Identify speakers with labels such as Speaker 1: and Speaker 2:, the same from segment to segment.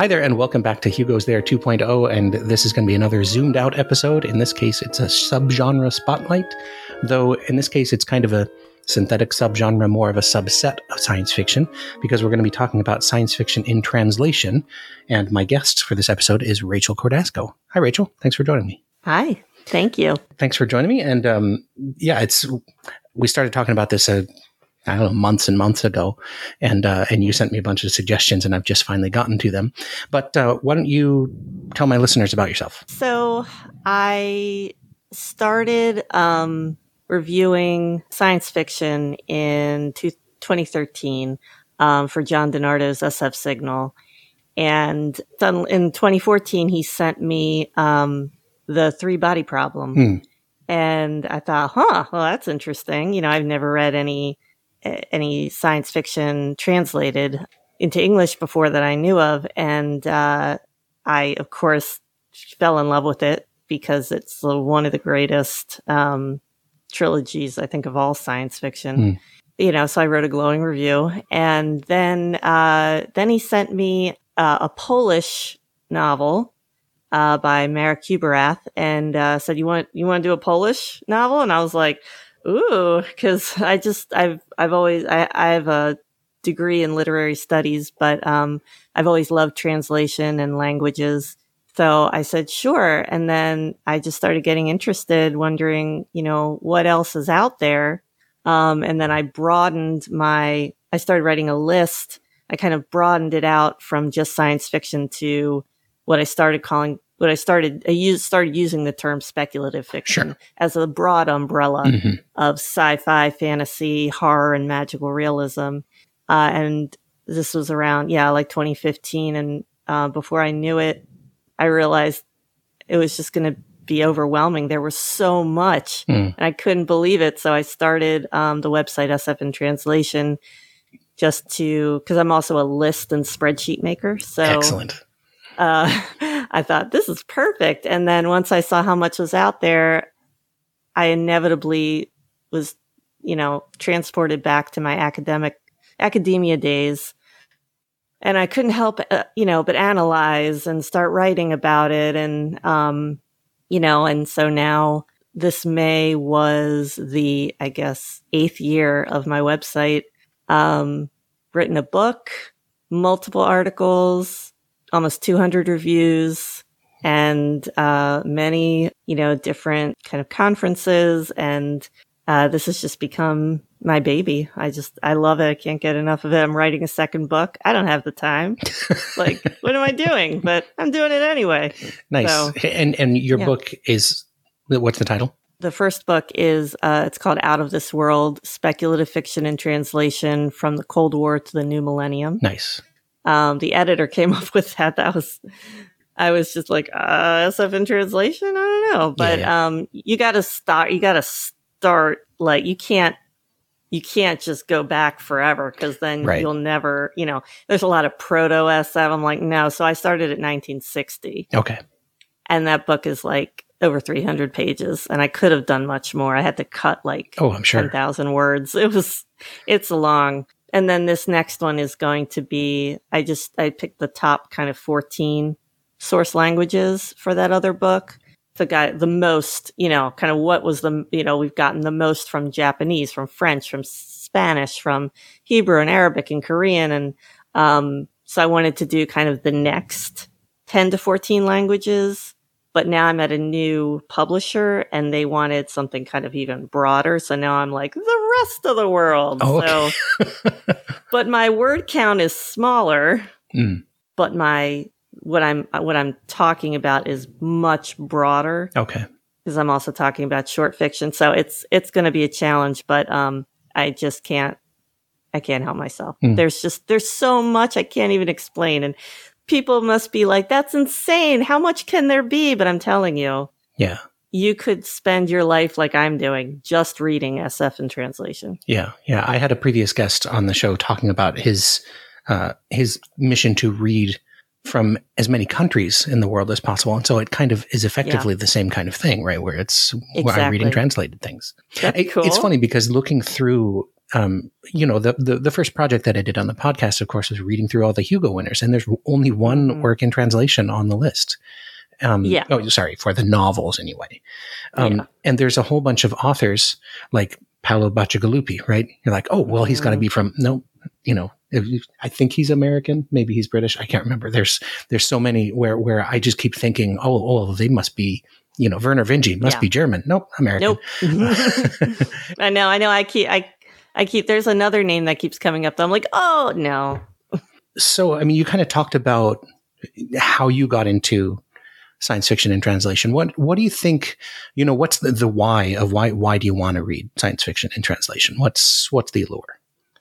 Speaker 1: Hi there, and welcome back to Hugo's There 2.0, and this is going to be another zoomed out episode. In this case, it's a subgenre spotlight, though in this case, it's kind of a synthetic subgenre, more of a subset of science fiction, because we're going to be talking about science fiction in translation, and my guest for this episode is Rachel Cordasco. Hi, Rachel. Thanks for joining me.
Speaker 2: Hi. Thank you.
Speaker 1: Thanks for joining me, and we started talking about this months and months ago, and you sent me a bunch of suggestions, and I've just finally gotten to them. But why don't you tell my listeners about yourself?
Speaker 2: So I started reviewing science fiction in 2013 for John DiNardo's SF Signal. And in 2014, he sent me the Three-Body Problem. And I thought, well, that's interesting. You know, I've never read any science fiction translated into English before that I knew of. And I, of course, fell in love with it because it's one of the greatest trilogies, I think, of all science fiction. You know, so I wrote a glowing review. And then he sent me a Polish novel by Marek Kuberath and said, you want to do a Polish novel? And I was like, ooh, because I have a degree in literary studies, but I've always loved translation and languages. So I said, sure. And then I just started getting interested, wondering, you know, what else is out there. And then I started writing a list. I kind of broadened it out from just science fiction to what I started using the term speculative fiction as a broad umbrella of sci-fi, fantasy, horror, and magical realism. And this was around, like 2015. And before I knew it, I realized it was just going to be overwhelming. There was so much, and I couldn't believe it. So I started the website SF in Translation because I'm also a list and spreadsheet maker. So
Speaker 1: excellent.
Speaker 2: I thought this is perfect. And then once I saw how much was out there, I inevitably was, transported back to my academia days. And I couldn't help, but analyze and start writing about it. And, and so now this May was the, 8th year of my website. Written a book, multiple articles, almost 200 reviews, and many, different kind of conferences. And this has just become my baby. I love it. I can't get enough of it. I'm writing a second book. I don't have the time. What am I doing? But I'm doing it anyway.
Speaker 1: Nice.
Speaker 2: So,
Speaker 1: and your book is, what's the title?
Speaker 2: The first book is, it's called Out of This World, Speculative Fiction in Translation from the Cold War to the New Millennium.
Speaker 1: Nice.
Speaker 2: The editor came up with that. I was just like, SF in translation? I don't know. But, you gotta start, you can't just go back forever, because then you'll never, there's a lot of proto SF. I'm like, no. So I started at 1960.
Speaker 1: Okay.
Speaker 2: And that book is over 300 pages, and I could have done much more. I had to cut
Speaker 1: I'm sure
Speaker 2: 10,000 words. It's long. And then this next one is going to be, I picked the top kind of 14 source languages for that other book. The most, kind of what was we've gotten the most from Japanese, from French, from Spanish, from Hebrew and Arabic and Korean. And so I wanted to do kind of the next 10 to 14 languages. But now I'm at a new publisher, and they wanted something kind of even broader. So now I'm like, the rest of the world.
Speaker 1: Oh, okay.
Speaker 2: So, but my word count is smaller, but what I'm talking about is much broader.
Speaker 1: Okay.
Speaker 2: Because I'm also talking about short fiction. So it's going to be a challenge, but I just can't help myself. There's so much I can't even explain. And people must be like, that's insane. How much can there be? But I'm telling you, you could spend your life like I'm doing, just reading SF in translation.
Speaker 1: Yeah. I had a previous guest on the show talking about his mission to read from as many countries in the world as possible. And so it kind of is effectively the same kind of thing, right? Where I'm reading translated things.
Speaker 2: That's cool.
Speaker 1: It's funny because looking through the first project that I did on the podcast, of course, was reading through all the Hugo winners, and there's only one work in translation on the list. Oh, sorry, for the novels anyway. And there's a whole bunch of authors like Paolo Bacigalupi, right? You're like, oh, well, he's got to be from, I think he's American. Maybe he's British. I can't remember. There's so many where I just keep thinking, they must be, Werner Vinge must be German. Nope, American.
Speaker 2: Nope. I know. I keep, there's another name that keeps coming up. I'm like, oh, no.
Speaker 1: So, I mean, you kind of talked about how you got into science fiction and translation. What do you think, what's the why of why do you want to read science fiction and translation? What's the allure?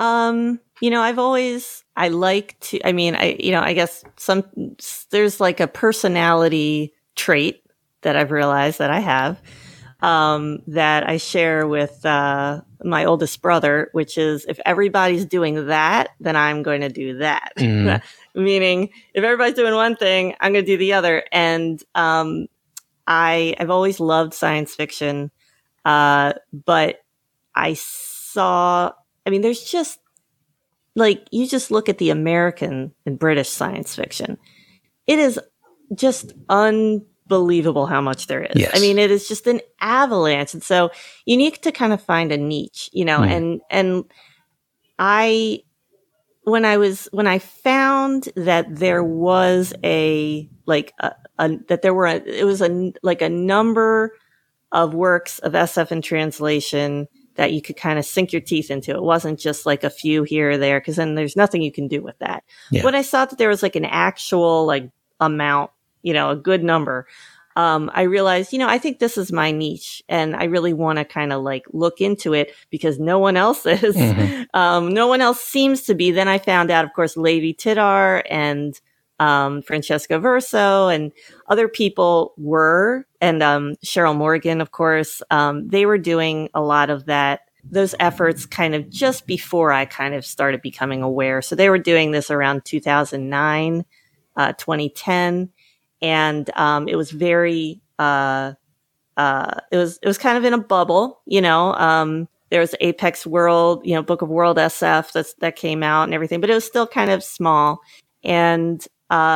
Speaker 1: I like to, I guess there's like a personality trait that I've realized that I have, that I share with, my oldest brother, which is if everybody's doing that, then I'm going to do that. Meaning if everybody's doing one thing, I'm going to do the other. And, I've always loved science fiction. But there's just like, you just look at the American and British science fiction. It is just unbelievable how much there is. Yes.
Speaker 2: It is just an avalanche. And so you need to kind of find a niche, and when I found that there was a number of works of SF in translation that you could kind of sink your teeth into. It wasn't just like a few here or there, because then there's nothing you can do with that. Yeah. When I saw that there was like an actual like amount, a good number, I realized, I think this is my niche, and I really want to kind of like look into it because no one else is. No one else seems to be. Then I found out, of course, Levi Tidhar and Francesca Verso and other people were, and Cheryl Morgan, of course, they were doing a lot of those efforts kind of just before I kind of started becoming aware. So they were doing this around 2009, 2010. And it was very, it was kind of in a bubble, there was Apex World, Book of World SF that came out and everything, but it was still kind of small. And,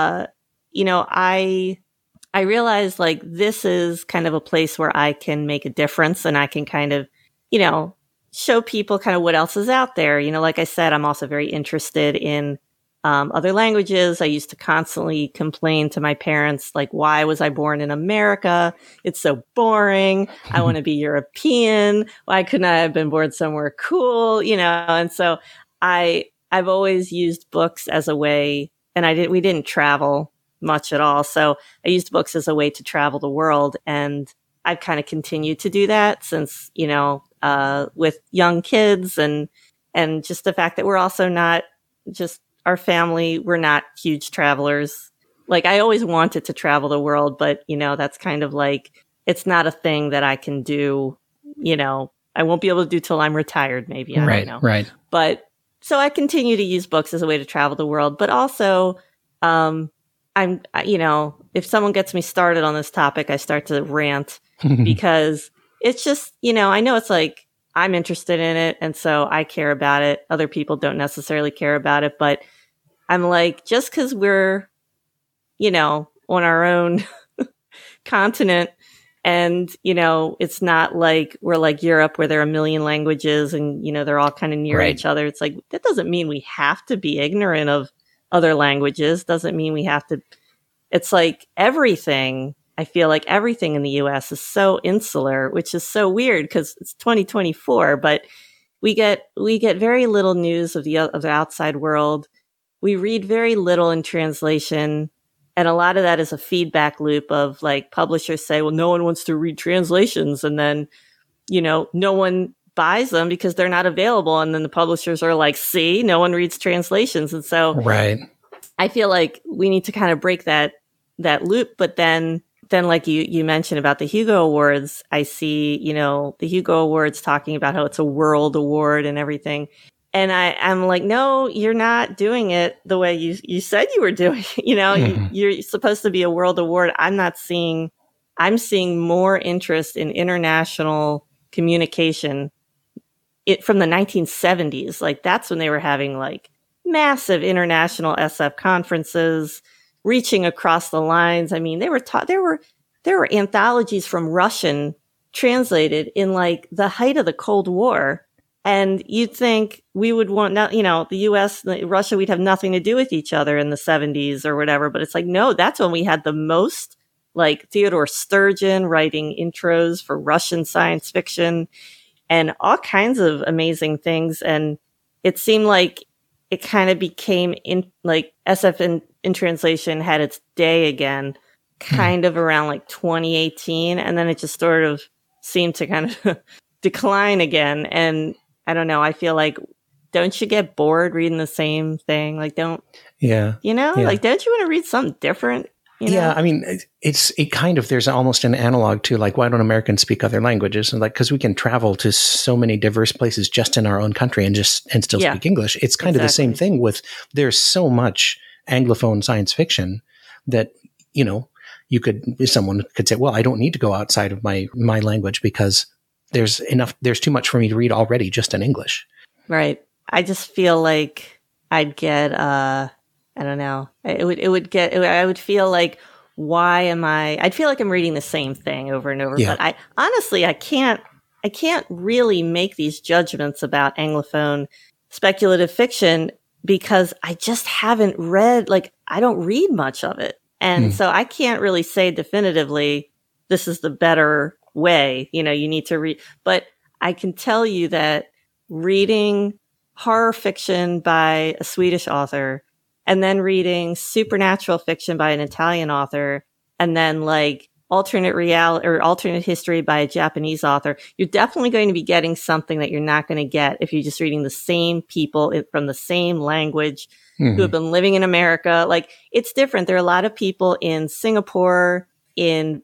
Speaker 2: I realized like this is kind of a place where I can make a difference, and I can kind of, show people kind of what else is out there. Like I said, I'm also very interested in other languages. I used to constantly complain to my parents, like, why was I born in America? It's so boring. I want to be European. Why couldn't I have been born somewhere cool? And so I've always used books as a way, and we didn't travel much at all. So I used books as a way to travel the world. And I've kind of continued to do that since, with young kids and just the fact that we're also not just our family, we're not huge travelers. Like I always wanted to travel the world, but that's kind of like, it's not a thing that I can do, I won't be able to do till I'm retired, maybe. I don't know.
Speaker 1: Right.
Speaker 2: But so I continue to use books as a way to travel the world, but also, if someone gets me started on this topic, I start to rant because it's just, I know it's like, I'm interested in it. And so I care about it. Other people don't necessarily care about it, but I'm like, just because we're, on our own continent and, it's not like we're like Europe where there are a million languages and, they're all kind of near each other. It's like, that doesn't mean we have to be ignorant of other languages. Doesn't mean we have to. It's like everything. I feel like everything in the U.S. is so insular, which is so weird because it's 2024, but we get very little news of the outside world. We read very little in translation. And a lot of that is a feedback loop of like publishers say, well, no one wants to read translations. And then, no one buys them because they're not available. And then the publishers are like, see, no one reads translations. And so I feel like we need to kind of break that loop. But then like you mentioned about the Hugo Awards, I see, the Hugo Awards talking about how it's a world award and everything. And I'm like, no, you're not doing it the way you said you were doing it. You're supposed to be a world award. I'm seeing more interest in international communication it from the 1970s. Like that's when they were having like massive international SF conferences, reaching across the lines. I mean, they were there were anthologies from Russian translated in like the height of the Cold War. And you'd think we would want, the US, Russia, we'd have nothing to do with each other in the 70s or whatever. But it's like, no, that's when we had the most, like Theodore Sturgeon writing intros for Russian science fiction and all kinds of amazing things. And it seemed like it kind of became SF in translation had its day again, kind of around like 2018. And then it just sort of seemed to kind of decline again. And I don't know. I feel like, don't you get bored reading the same thing? Like, don't you want to read something different?
Speaker 1: Yeah. I mean, there's almost an analog to like, why don't Americans speak other languages? And like, cause we can travel to so many diverse places just in our own country and still speak English. It's kind of the same thing with, there's so much Anglophone science fiction that, someone could say, well, I don't need to go outside of my language because there's too much for me to read already just in English.
Speaker 2: Right. I just feel like I'd get, I don't know. I would feel like, I'd feel like I'm reading the same thing over and over. Yeah. But I can't really make these judgments about Anglophone speculative fiction because I just haven't read, I don't read much of it. And so I can't really say definitively, this is the better way, you need to read. But I can tell you that reading horror fiction by a Swedish author and then reading supernatural fiction by an Italian author and then alternate reality or alternate history by a Japanese author, you're definitely going to be getting something that you're not going to get if you're just reading the same people from the same language who have been living in America. It's different. There are a lot of people in Singapore, in,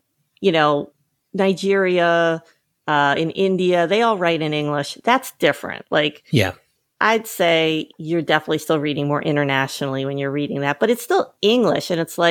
Speaker 2: Nigeria, in India, they all write in English. That's different. I'd say you're definitely still reading more internationally when you're reading that, but it's still English. And it's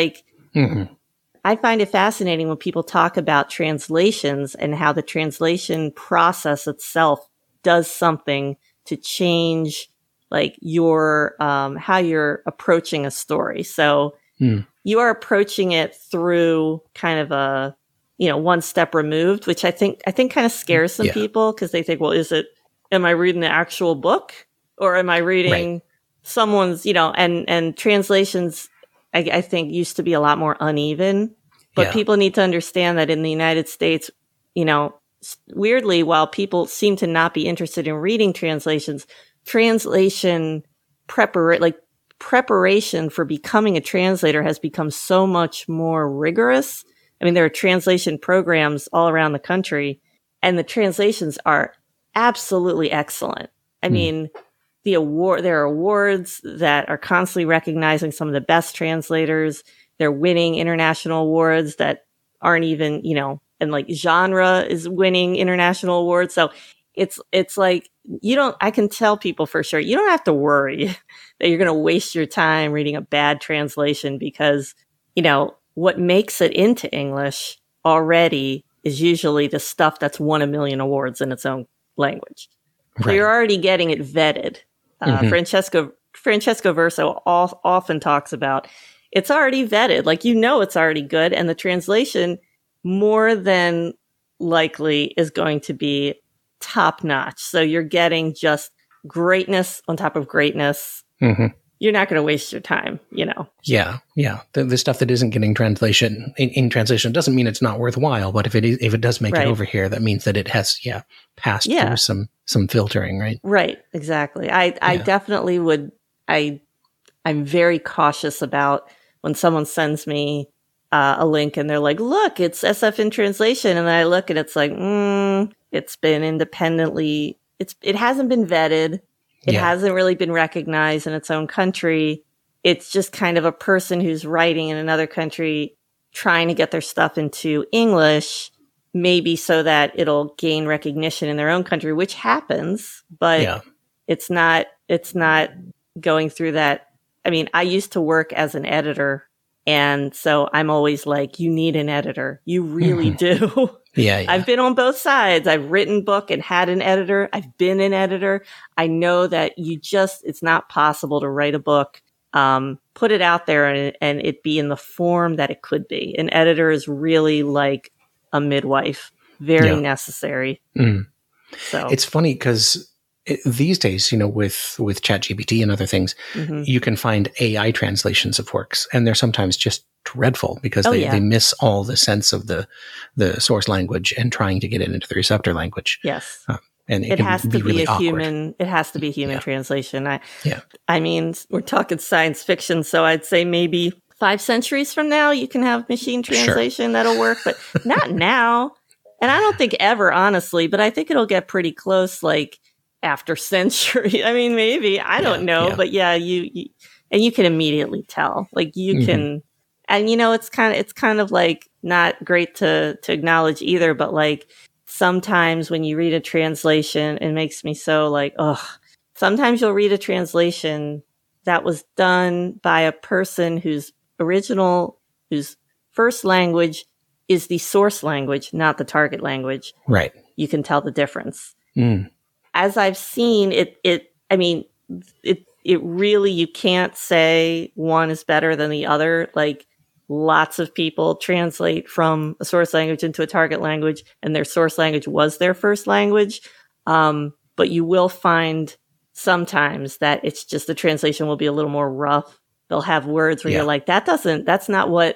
Speaker 2: I find it fascinating when people talk about translations and how the translation process itself does something to change your, how you're approaching a story. So you are approaching it through kind of a, one step removed, which I think kind of scares some people because they think, well, am I reading the actual book or am I reading someone's, and translations, I think used to be a lot more uneven, but people need to understand that in the United States, weirdly, while people seem to not be interested in reading translations, translation preparation for becoming a translator has become so much more rigorous. I mean, there are translation programs all around the country, and the translations are absolutely excellent. I mean, there are awards that are constantly recognizing some of the best translators. They're winning international awards that aren't even, and genre is winning international awards. So it's I can tell people for sure, you don't have to worry that you're going to waste your time reading a bad translation because, what makes it into English already is usually the stuff that's won a million awards in its own language. Right. So you're already getting it vetted. Francesco Verso often talks about it's already vetted. It's already good. And the translation more than likely is going to be top notch. So you're getting just greatness on top of greatness. You're not going to waste your time,
Speaker 1: Yeah. The stuff that isn't getting translation in translation doesn't mean it's not worthwhile. But if it does make it over here, that means that it has passed through some filtering, right?
Speaker 2: Right. Exactly. I definitely would. I'm very cautious about when someone sends me a link and they're like, "Look, it's SF in translation," and then I look and it's like, it's been independently. It hasn't been vetted. It hasn't really been recognized in its own country. It's just kind of a person who's writing in another country trying to get their stuff into English, maybe so that it'll gain recognition in their own country, which happens, but it's not going through that. I mean, I used to work as an editor, and so I'm always like, you need an editor. You really do.
Speaker 1: Yeah,
Speaker 2: I've been on both sides. I've written book and had an editor. I've been an editor. I know that it's not possible to write a book, put it out there and it be in the form that it could be. An editor is really like a midwife, very necessary.
Speaker 1: Mm.
Speaker 2: So
Speaker 1: it's funny because these days, with ChatGPT and other things, you can find AI translations of works, and they're sometimes just dreadful because they miss all the sense of the source language and trying to get it into the receptor language.
Speaker 2: Yes.
Speaker 1: And it has to be really awkward.
Speaker 2: It has to be a human translation. I mean, we're talking science fiction, so I'd say maybe 5 centuries from now, you can have machine translation that'll work, but not now. And I don't think ever, honestly, but I think it'll get pretty close, like after century. I mean, maybe, I don't know, but you can immediately tell, like you can, and it's kind of like not great to acknowledge either, but like sometimes when you read a translation, it makes me so like, sometimes you'll read a translation that was done by a person whose first language is the source language, not the target language.
Speaker 1: Right.
Speaker 2: You can tell the difference. As I've seen it really, you can't say one is better than the other. Like lots of people translate from a source language into a target language and their source language was their first language. But you will find sometimes that it's just the translation will be a little more rough. They'll have words where you're like, that's not what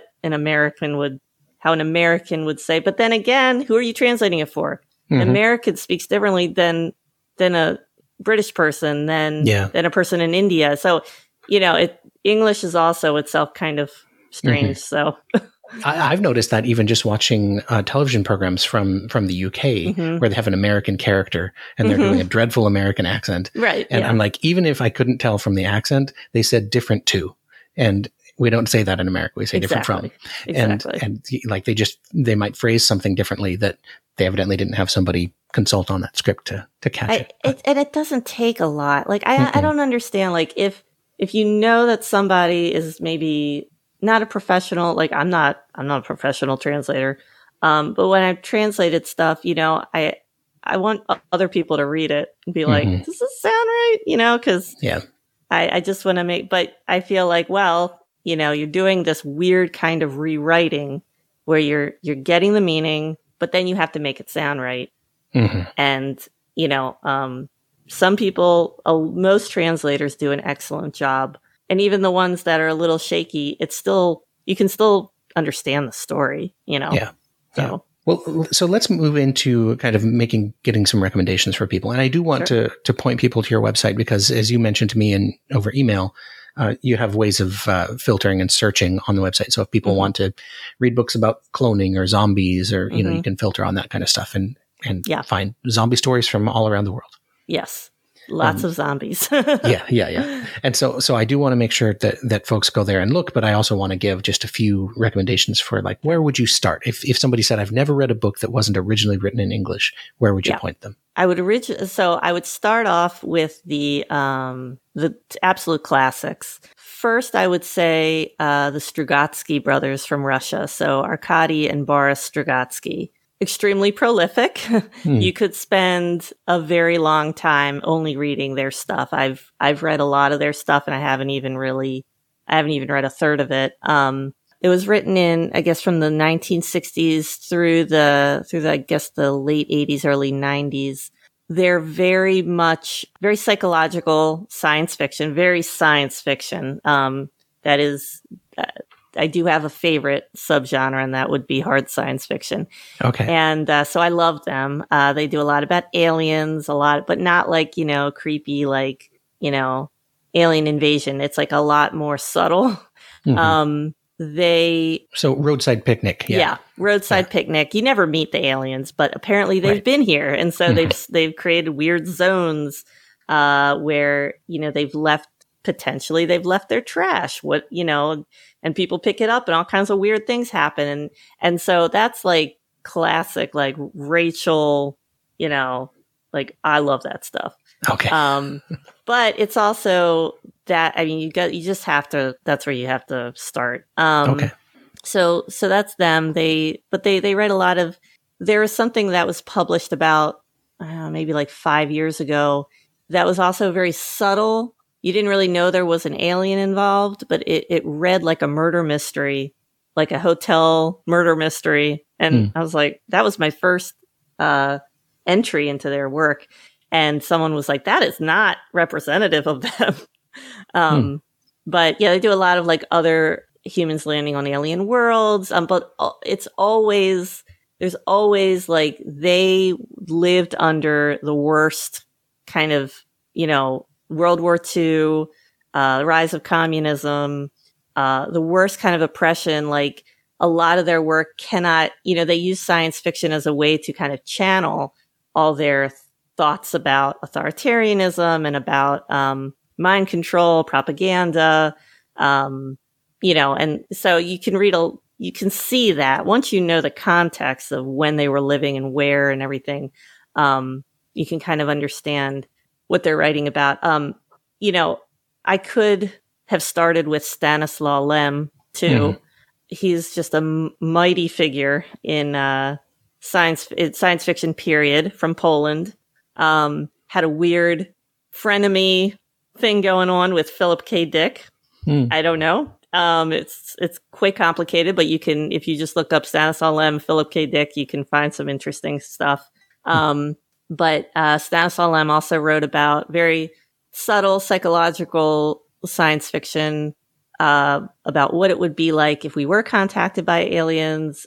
Speaker 2: how an American would say. But then again, who are you translating it for? An American speaks differently than a British person, than a person in India. So, English is also itself kind of strange. So
Speaker 1: I've noticed that even just watching television programs from the UK where they have an American character and they're doing a dreadful American accent.
Speaker 2: Right.
Speaker 1: And I'm like, even if I couldn't tell from the accent, they said different too. And we don't say that in America. We say different from.
Speaker 2: Exactly.
Speaker 1: And like they might phrase something differently that they evidently didn't have somebody consult on that script to catch it.
Speaker 2: And it doesn't take a lot. Like I don't understand. Like if you know that somebody is maybe not a professional, like I'm not a professional translator. But when I've translated stuff, I want other people to read it and be like, does this sound right? Cause I just want to but I feel like, well, you're doing this weird kind of rewriting where you're getting the meaning, but then you have to make it sound right. And, some people, most translators do an excellent job. And even the ones that are a little shaky, you can still understand the story,
Speaker 1: Yeah.
Speaker 2: So.
Speaker 1: Well, so let's move into kind of getting some recommendations for people. And I do want to point people to your website because as you mentioned to me over email, you have ways of filtering and searching on the website. So if people want to read books about cloning or zombies or, you can filter on that kind of stuff and find zombie stories from all around the world.
Speaker 2: Yes. Lots of zombies.
Speaker 1: Yeah. And so I do want to make sure that folks go there and look, but I also want to give just a few recommendations for like, where would you start? If somebody said, I've never read a book that wasn't originally written in English, where would you point them?
Speaker 2: I would start off with the absolute classics. First, I would say, the Strugatsky brothers from Russia. So Arkady and Boris Strugatsky. Extremely prolific. You could spend a very long time only reading their stuff. I've read a lot of their stuff and I haven't even read a third of it. It was written in, I guess, from the 1960s through the late 80s, early 90s. They're very psychological science fiction, very science fiction. That is, I do have a favorite subgenre, and that would be hard science fiction.
Speaker 1: Okay.
Speaker 2: And so I love them. They do a lot about aliens, but not like, creepy, like, alien invasion. It's like a lot more subtle.
Speaker 1: So Roadside Picnic.
Speaker 2: Yeah. Roadside Picnic. You never meet the aliens, but apparently they've been here. And so they've created weird zones, where, they've left their trash, and people pick it up and all kinds of weird things happen. And so that's like classic, like Rachel, like I love that stuff.
Speaker 1: Okay.
Speaker 2: But it's also that, that's where you have to start.
Speaker 1: Okay.
Speaker 2: So that's them. They write a lot of there was something that was published about maybe like 5 years ago that was also very subtle. You didn't really know there was an alien involved, but it read like a murder mystery, like a hotel murder mystery. And I was like, that was my first entry into their work. And someone was like, that is not representative of them. But yeah, they do a lot of like other humans landing on alien worlds. But there's always like they lived under the worst kind of, World War II, the rise of communism, the worst kind of oppression. Like a lot of their work cannot, they use science fiction as a way to kind of channel all their thoughts about authoritarianism and about mind control, propaganda, and so you can see that once you know the context of when they were living and where and everything, you can kind of understand what they're writing about. I could have started with Stanislaw Lem too. He's just a mighty figure in science fiction period from Poland. Had a weird frenemy thing going on with Philip K. Dick. I don't know. It's quite complicated, but you can, if you just look up Stanislaw Lem, Philip K. Dick, you can find some interesting stuff. But Stanislaw Lem also wrote about very subtle psychological science fiction about what it would be like if we were contacted by aliens.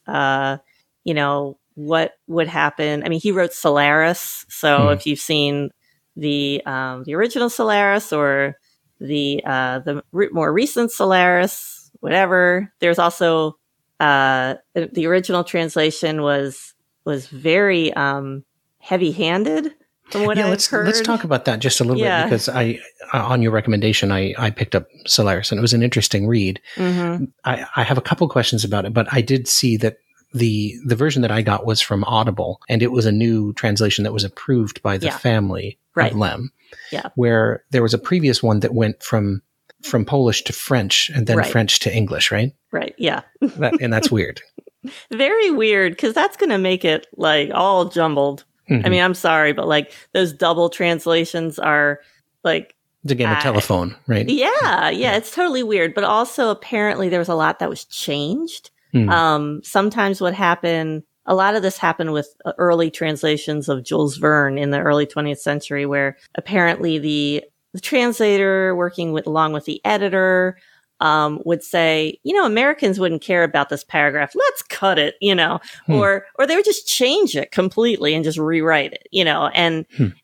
Speaker 2: What would happen? I mean, he wrote Solaris, so if you've seen the original Solaris or the more recent Solaris, whatever. There's also the original translation was very heavy-handed from what I've heard.
Speaker 1: Let's talk about that just a little bit, because I on your recommendation I picked up Solaris and it was an interesting read. I have a couple questions about it, but I did see that the version that I got was from Audible, and it was a new translation that was approved by the family of Lem. Yeah. Where there was a previous one that went from Polish to French and then French to English, right?
Speaker 2: Right. Yeah.
Speaker 1: And that's weird.
Speaker 2: Very weird, because that's going to make it like all jumbled. I mean, I'm sorry, but like those double translations are like
Speaker 1: the game of telephone, right?
Speaker 2: Yeah. It's totally weird. But also apparently there was a lot that was changed. Sometimes what happened, a lot of this happened with early translations of Jules Verne in the early 20th century, where apparently the translator working along with the editor would say, Americans wouldn't care about this paragraph. Let's cut it, or they would just change it completely and just rewrite it, and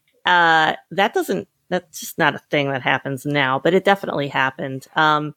Speaker 2: that's just not a thing that happens now, but it definitely happened.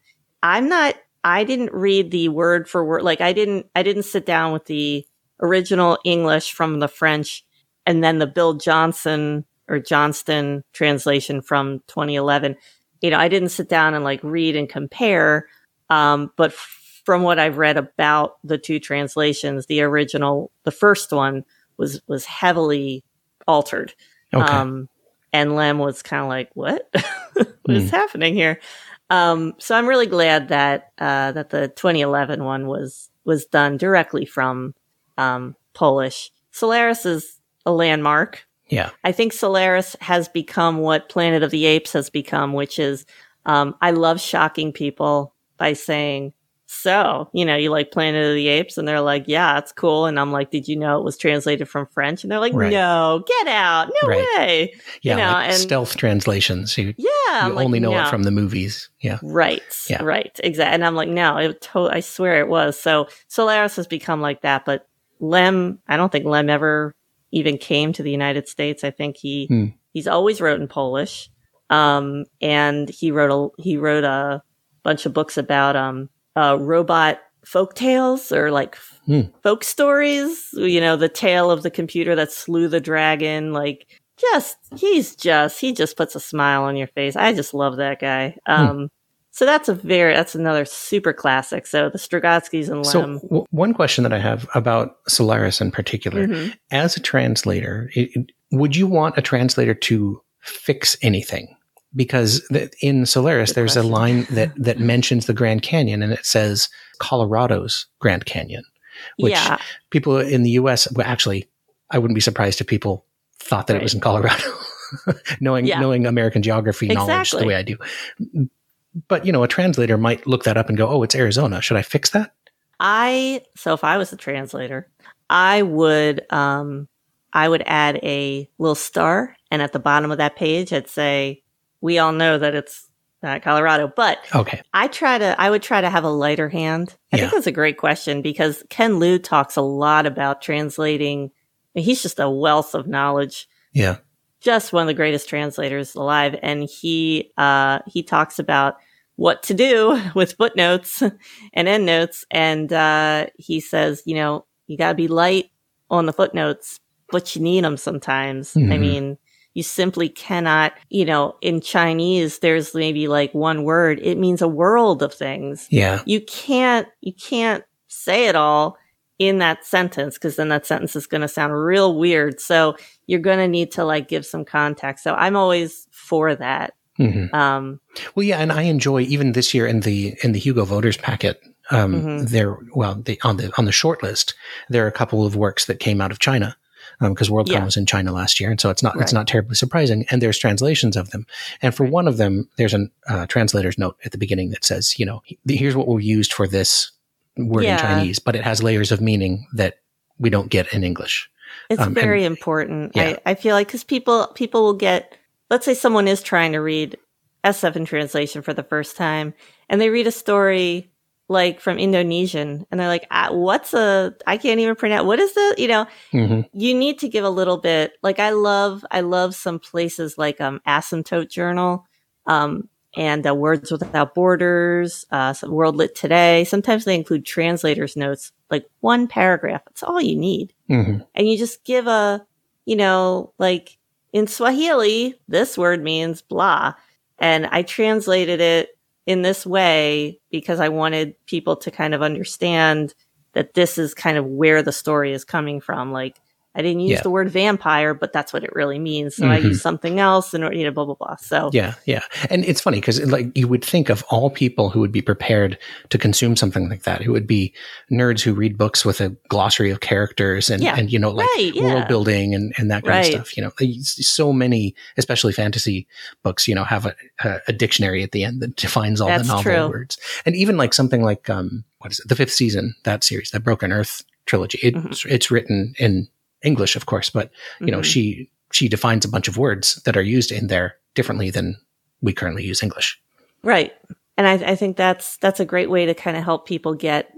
Speaker 2: I didn't read the word for word. Like I didn't sit down with the original English from the French and then the Bill Johnson or Johnston translation from 2011. I didn't sit down and like read and compare. But from what I've read about the two translations, the original, the first one was heavily altered. Okay. And Lem was kind of like, what? What is happening here? So I'm really glad that the 2011 one was done directly from Polish. Solaris is a landmark.
Speaker 1: Yeah.
Speaker 2: I think Solaris has become what Planet of the Apes has become, which is I love shocking people by saying, so, you like Planet of the Apes? And they're like, yeah, it's cool. And I'm like, did you know it was translated from French? And they're like, no, get out. No way.
Speaker 1: Yeah, like and stealth translations. You only know it from the movies. Yeah.
Speaker 2: Right. Yeah. Right. Exactly. And I'm like, no, I swear it was. So Solaris has become like that. But Lem, I don't think Lem ever even came to the United States. I think he's always wrote in Polish. And he wrote a bunch of books about robot folk tales or like folk stories, the tale of the computer that slew the dragon. Like he just puts a smile on your face. I just love that guy. So that's another super classic. So the Strugatskys and Lem.
Speaker 1: So one question that I have about Solaris in particular, as a translator, would you want a translator to fix anything? Because in Solaris, there's a line that mentions the Grand Canyon, and it says Colorado's Grand Canyon. which
Speaker 2: Yeah.
Speaker 1: people in the US, well, actually, I wouldn't be surprised if people thought that it was in Colorado, knowing American geography knowledge the way I do. But, you know, a translator might look that up and go, oh, it's Arizona. Should I fix that?
Speaker 2: So if I was a translator, I would add a little star, and at the bottom of that page, I'd say, we all know that it's Colorado, but
Speaker 1: okay.
Speaker 2: I would try to have a lighter hand. I think that's a great question, because Ken Liu talks a lot about translating. I mean, he's just a wealth of knowledge.
Speaker 1: Yeah.
Speaker 2: Just one of the greatest translators alive. And he talks about what to do with footnotes and endnotes. And he says, you know, you got to be light on the footnotes, but you need them sometimes. Mm-hmm. I mean, you simply cannot, you know, in Chinese, there's maybe like one word. It means a world of things.
Speaker 1: Yeah.
Speaker 2: You can't say it all in that sentence, because then that sentence is going to sound real weird. So you're going to need to like give some context. So I'm always for that.
Speaker 1: Mm-hmm. Well, yeah, and I enjoy, even this year in the Hugo Voters packet, there, on the short list, there are a couple of works that came out of China, because WorldCon was in China last year, and so it's not terribly surprising. And there's translations of them, and for one of them, there's a translator's note at the beginning that says, you know, here's what we used for this word in Chinese, but it has layers of meaning that we don't get in English.
Speaker 2: It's very important. Yeah. I feel like, because people will get, let's say someone is trying to read SF in translation for the first time, and they read a story like from Indonesian, and they're like, I can't even pronounce, what is the, you know, you need to give a little bit, like, I love some places like, Asymptote Journal, and Words Without Borders, World Lit Today. Sometimes they include translators' notes, like one paragraph. That's all you need. Mm-hmm. And you just give you know, like in Swahili, this word means blah. And I translated it in this way because I wanted people to kind of understand that this is kind of where the story is coming from. Like, I didn't use the word vampire, but that's what it really means. So I used something else and, you know, blah, blah, blah. So
Speaker 1: yeah. And it's funny because, like, you would think of all people who would be prepared to consume something like that, who would be nerds who read books with a glossary of characters and you know, like world building and that kind of stuff. You know, so many, especially fantasy books, you know, have a dictionary at the end that defines all the novel words. And even like something like, what is it? The Fifth Season, that series, that Broken Earth trilogy. It's written in English, of course, but you know, she defines a bunch of words that are used in there differently than we currently use English.
Speaker 2: Right. And I think that's a great way to kind of help people get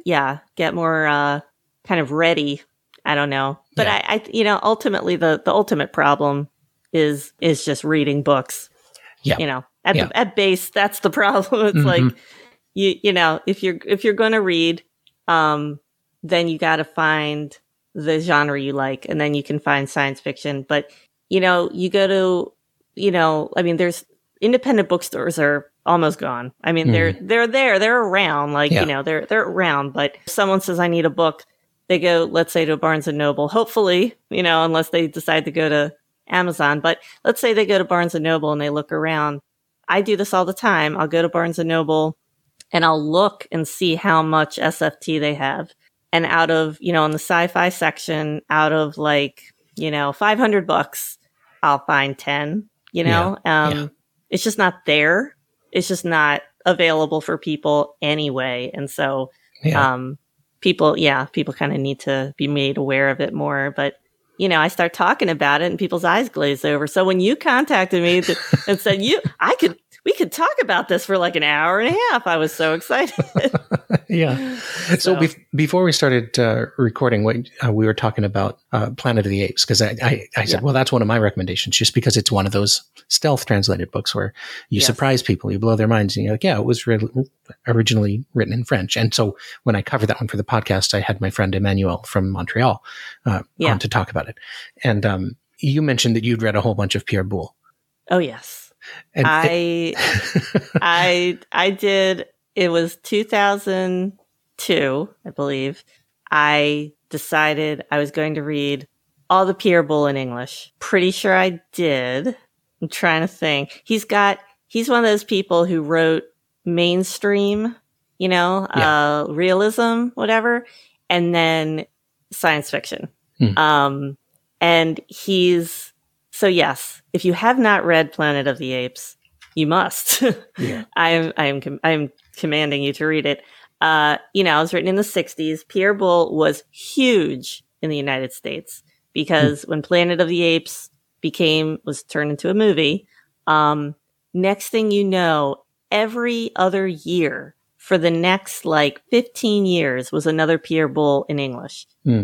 Speaker 2: more kind of ready. I don't know. But I you know, ultimately the ultimate problem is just reading books. Yeah. You know, at base, that's the problem. It's like, you know, if you're going to read, then you got to find the genre you like, and then you can find science fiction. But, you know, you go to, you know, I mean, there's independent bookstores are almost gone. I mean, they're around, like, you know, they're around, but if someone says, I need a book, they go, let's say, to Barnes and Noble, hopefully, you know, unless they decide to go to Amazon, but let's say they go to Barnes and Noble and they look around. I do this all the time. I'll go to Barnes and Noble and I'll look and see how much SFT they have. And out of, you know, in the sci-fi section, out of like, you know, $500, I'll find 10, you know, it's just not there. It's just not available for people anyway. And so, people kind of need to be made aware of it more. But, you know, I start talking about it and people's eyes glaze over. So when you contacted me and said, we could talk about this for like an hour and a half, I was so excited.
Speaker 1: So before we started recording, we were talking about Planet of the Apes, because I said, well, that's one of my recommendations, just because it's one of those stealth translated books where you surprise people, you blow their minds, and you're like, it was originally written in French. And so when I covered that one for the podcast, I had my friend Emmanuel from Montreal on to talk about it. And you mentioned that you'd read a whole bunch of Pierre Boulle.
Speaker 2: Oh, yes. And I did. It was 2002, I believe. I decided I was going to read all the Pierre Boulle in English. Pretty sure I did. I'm trying to think. He's one of those people who wrote mainstream, you know, realism, whatever. and then science fiction.
Speaker 1: Hmm.
Speaker 2: And so yes, if you have not read Planet of the Apes, you must.
Speaker 1: Yeah.
Speaker 2: I'm commanding you to read it. It was written in the 60s. Pierre Boulle was huge in the United States because when Planet of the Apes was turned into a movie, next thing you know, every other year for the next 15 years was another Pierre Boulle in English.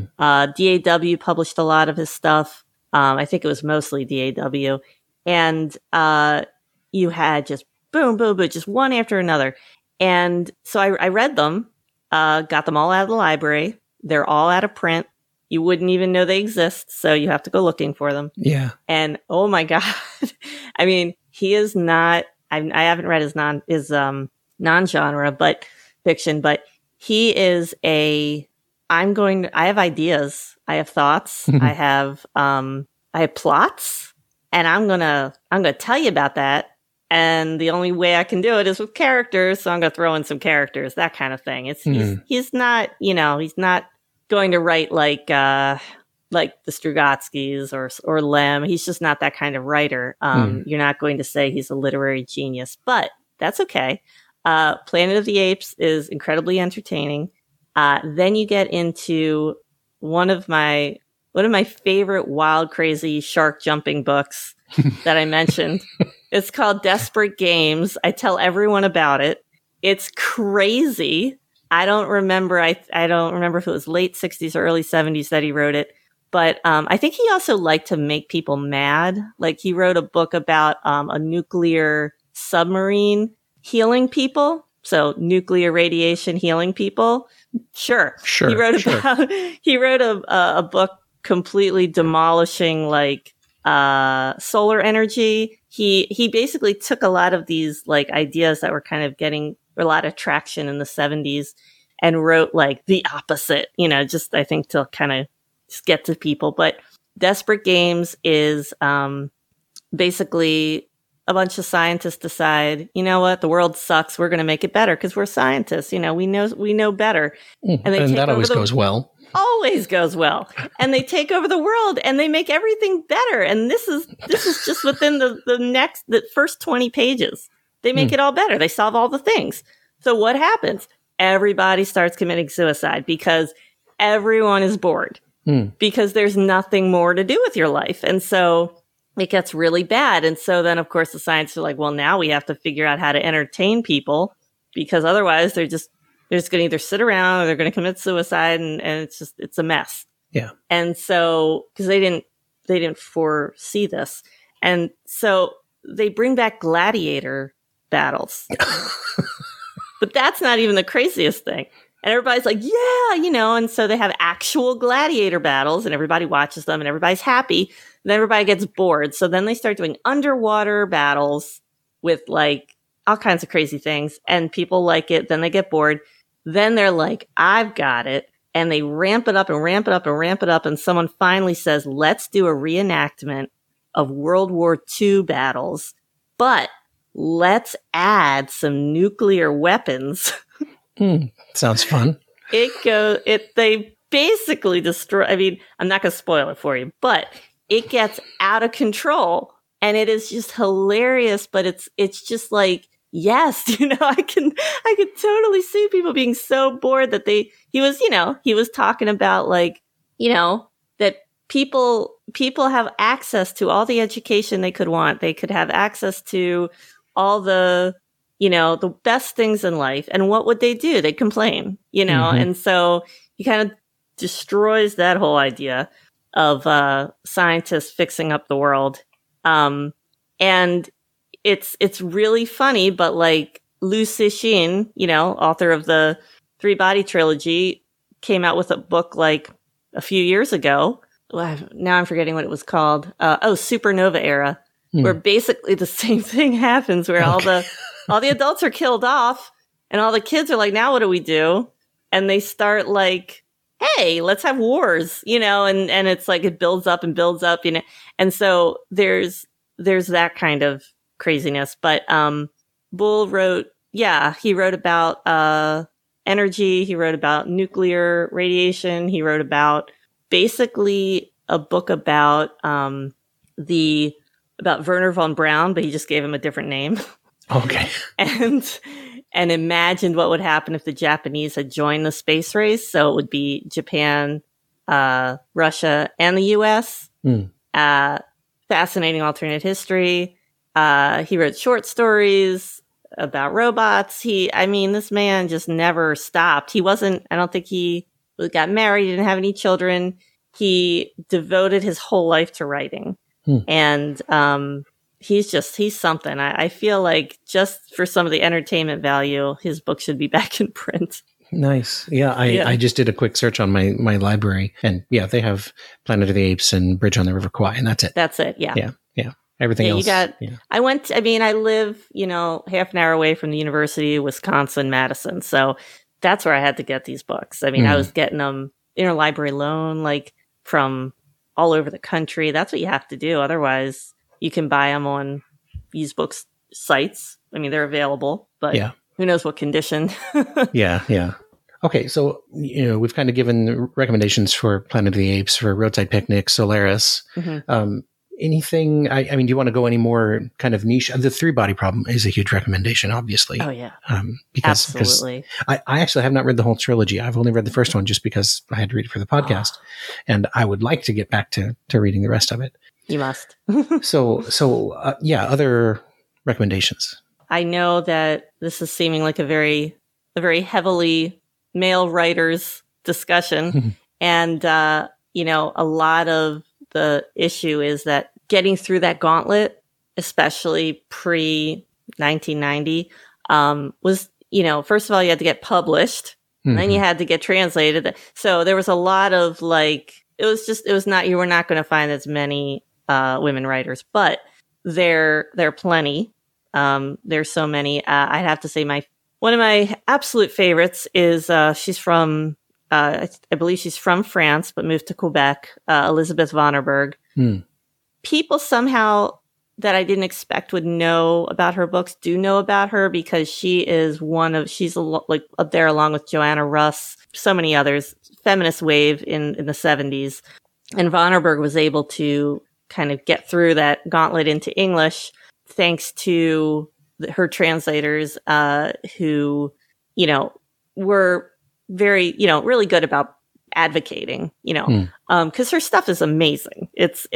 Speaker 2: DAW published a lot of his stuff. I think it was mostly DAW. And you had just boom, boom, boom, just one after another. And so I read them, got them all out of the library. They're all out of print. You wouldn't even know they exist, so you have to go looking for them.
Speaker 1: Yeah.
Speaker 2: And oh my God. I mean, he is not, I haven't read his non-genre, but fiction, but he is I have ideas. I have thoughts. I have plots, and I'm going to tell you about that. And the only way I can do it is with characters. So I'm going to throw in some characters, that kind of thing. He's not, he's not going to write like the Strugatskys or Lem. He's just not that kind of writer. You're not going to say he's a literary genius, but that's okay. Planet of the Apes is incredibly entertaining. Then you get into one of my favorite wild, crazy shark jumping books that I mentioned. It's called Desperate Games. I tell everyone about it. It's crazy. I don't remember if it was late 60s or early 70s that he wrote it. But I think he also liked to make people mad. Like he wrote a book about a nuclear submarine healing people. So nuclear radiation healing people. Sure. He wrote a book completely demolishing solar energy. He basically took a lot of these ideas that were kind of getting a lot of traction in the 70s and wrote the opposite, just I think to kind of just get to people. But Desperate Games is basically a bunch of scientists decide, you know what, the world sucks. We're going to make it better because we're scientists. We know better.
Speaker 1: And that always goes well.
Speaker 2: Always goes well. And they take over the world and they make everything better. And this is just within the first 20 pages. They make it all better. They solve all the things. So what happens? Everybody starts committing suicide because everyone is bored because there's nothing more to do with your life. And so it gets really bad. And so then, of course, the scientists are like, well, now we have to figure out how to entertain people because otherwise they're just going to either sit around or they're going to commit suicide. And it's a mess.
Speaker 1: Yeah. And
Speaker 2: so, because they didn't foresee this. And so they bring back gladiator battles. But that's not even the craziest thing. And everybody's like, yeah, and so they have actual gladiator battles and everybody watches them and everybody's happy. And then everybody gets bored. So then they start doing underwater battles with all kinds of crazy things and people like it. Then they get bored. Then they're like, I've got it. And they ramp it up and ramp it up and ramp it up. And someone finally says, let's do a reenactment of World War II battles, but let's add some nuclear weapons.
Speaker 1: Sounds fun.
Speaker 2: They basically destroy, I mean, I'm not going to spoil it for you, but it gets out of control and it is just hilarious, but it's just yes, I can totally see people being so bored that he was talking about that people have access to all the education they could want. They could have access to all the best things in life. And what would they do? They'd complain, And so he kind of destroys that whole idea of scientists fixing up the world. And it's really funny, but Liu Cixin, author of the Three Body Trilogy, came out with a book a few years ago. Now I'm forgetting what it was called. Supernova Era, where basically the same thing happens, where all the adults are killed off, and all the kids are like, now what do we do? And they start hey, let's have wars, and it's it builds up and builds up, and so there's that kind of craziness. But Boulle wrote about energy. He wrote about nuclear radiation. He wrote about basically a book about about Wernher von Braun, but he just gave him a different name.
Speaker 1: Okay.
Speaker 2: And imagined what would happen if the Japanese had joined the space race. So it would be Japan, Russia, and the US. Fascinating alternate history. He wrote short stories about robots. This man just never stopped. I don't think he got married, he didn't have any children. He devoted his whole life to writing. And he's something. I feel like just for some of the entertainment value, his book should be back in print.
Speaker 1: Nice. Yeah, I just did a quick search on my library, and yeah, they have Planet of the Apes and Bridge on the River Kwai, and that's it.
Speaker 2: That's it. Yeah.
Speaker 1: Yeah. Everything else.
Speaker 2: I live, half an hour away from the University of Wisconsin, Madison. So that's where I had to get these books. I was getting them interlibrary loan, like from all over the country. That's what you have to do. Otherwise, you can buy them on used books sites. They're available, but who knows what condition.
Speaker 1: Yeah. Okay, so we've kind of given recommendations for Planet of the Apes, for Roadside Picnic, Solaris. Anything? Do you want to go any more kind of niche? The Three Body Problem is a huge recommendation, obviously.
Speaker 2: Oh yeah,
Speaker 1: absolutely. I actually have not read the whole trilogy. I've only read the first one just because I had to read it for the podcast, and I would like to get back to reading the rest of it.
Speaker 2: You must.
Speaker 1: Other recommendations.
Speaker 2: I know that this is seeming like a very heavily male writers discussion, and a lot of the issue is that getting through that gauntlet, especially pre-1990, was, first of all, you had to get published, and then you had to get translated. So there was a lot of you were not going to find as many women writers, but there are plenty. There's so many. I'd have to say one of my absolute favorites is she's from I believe she's from France, but moved to Quebec, Elizabeth Vonnerberg. People somehow that I didn't expect would know about her books do know about her, because she's up there along with Joanna Russ, so many others, feminist wave in the 70s. And Vonnerberg was able to kind of get through that gauntlet into English thanks to her translators, who, were very, really good about advocating, because her stuff is amazing. It's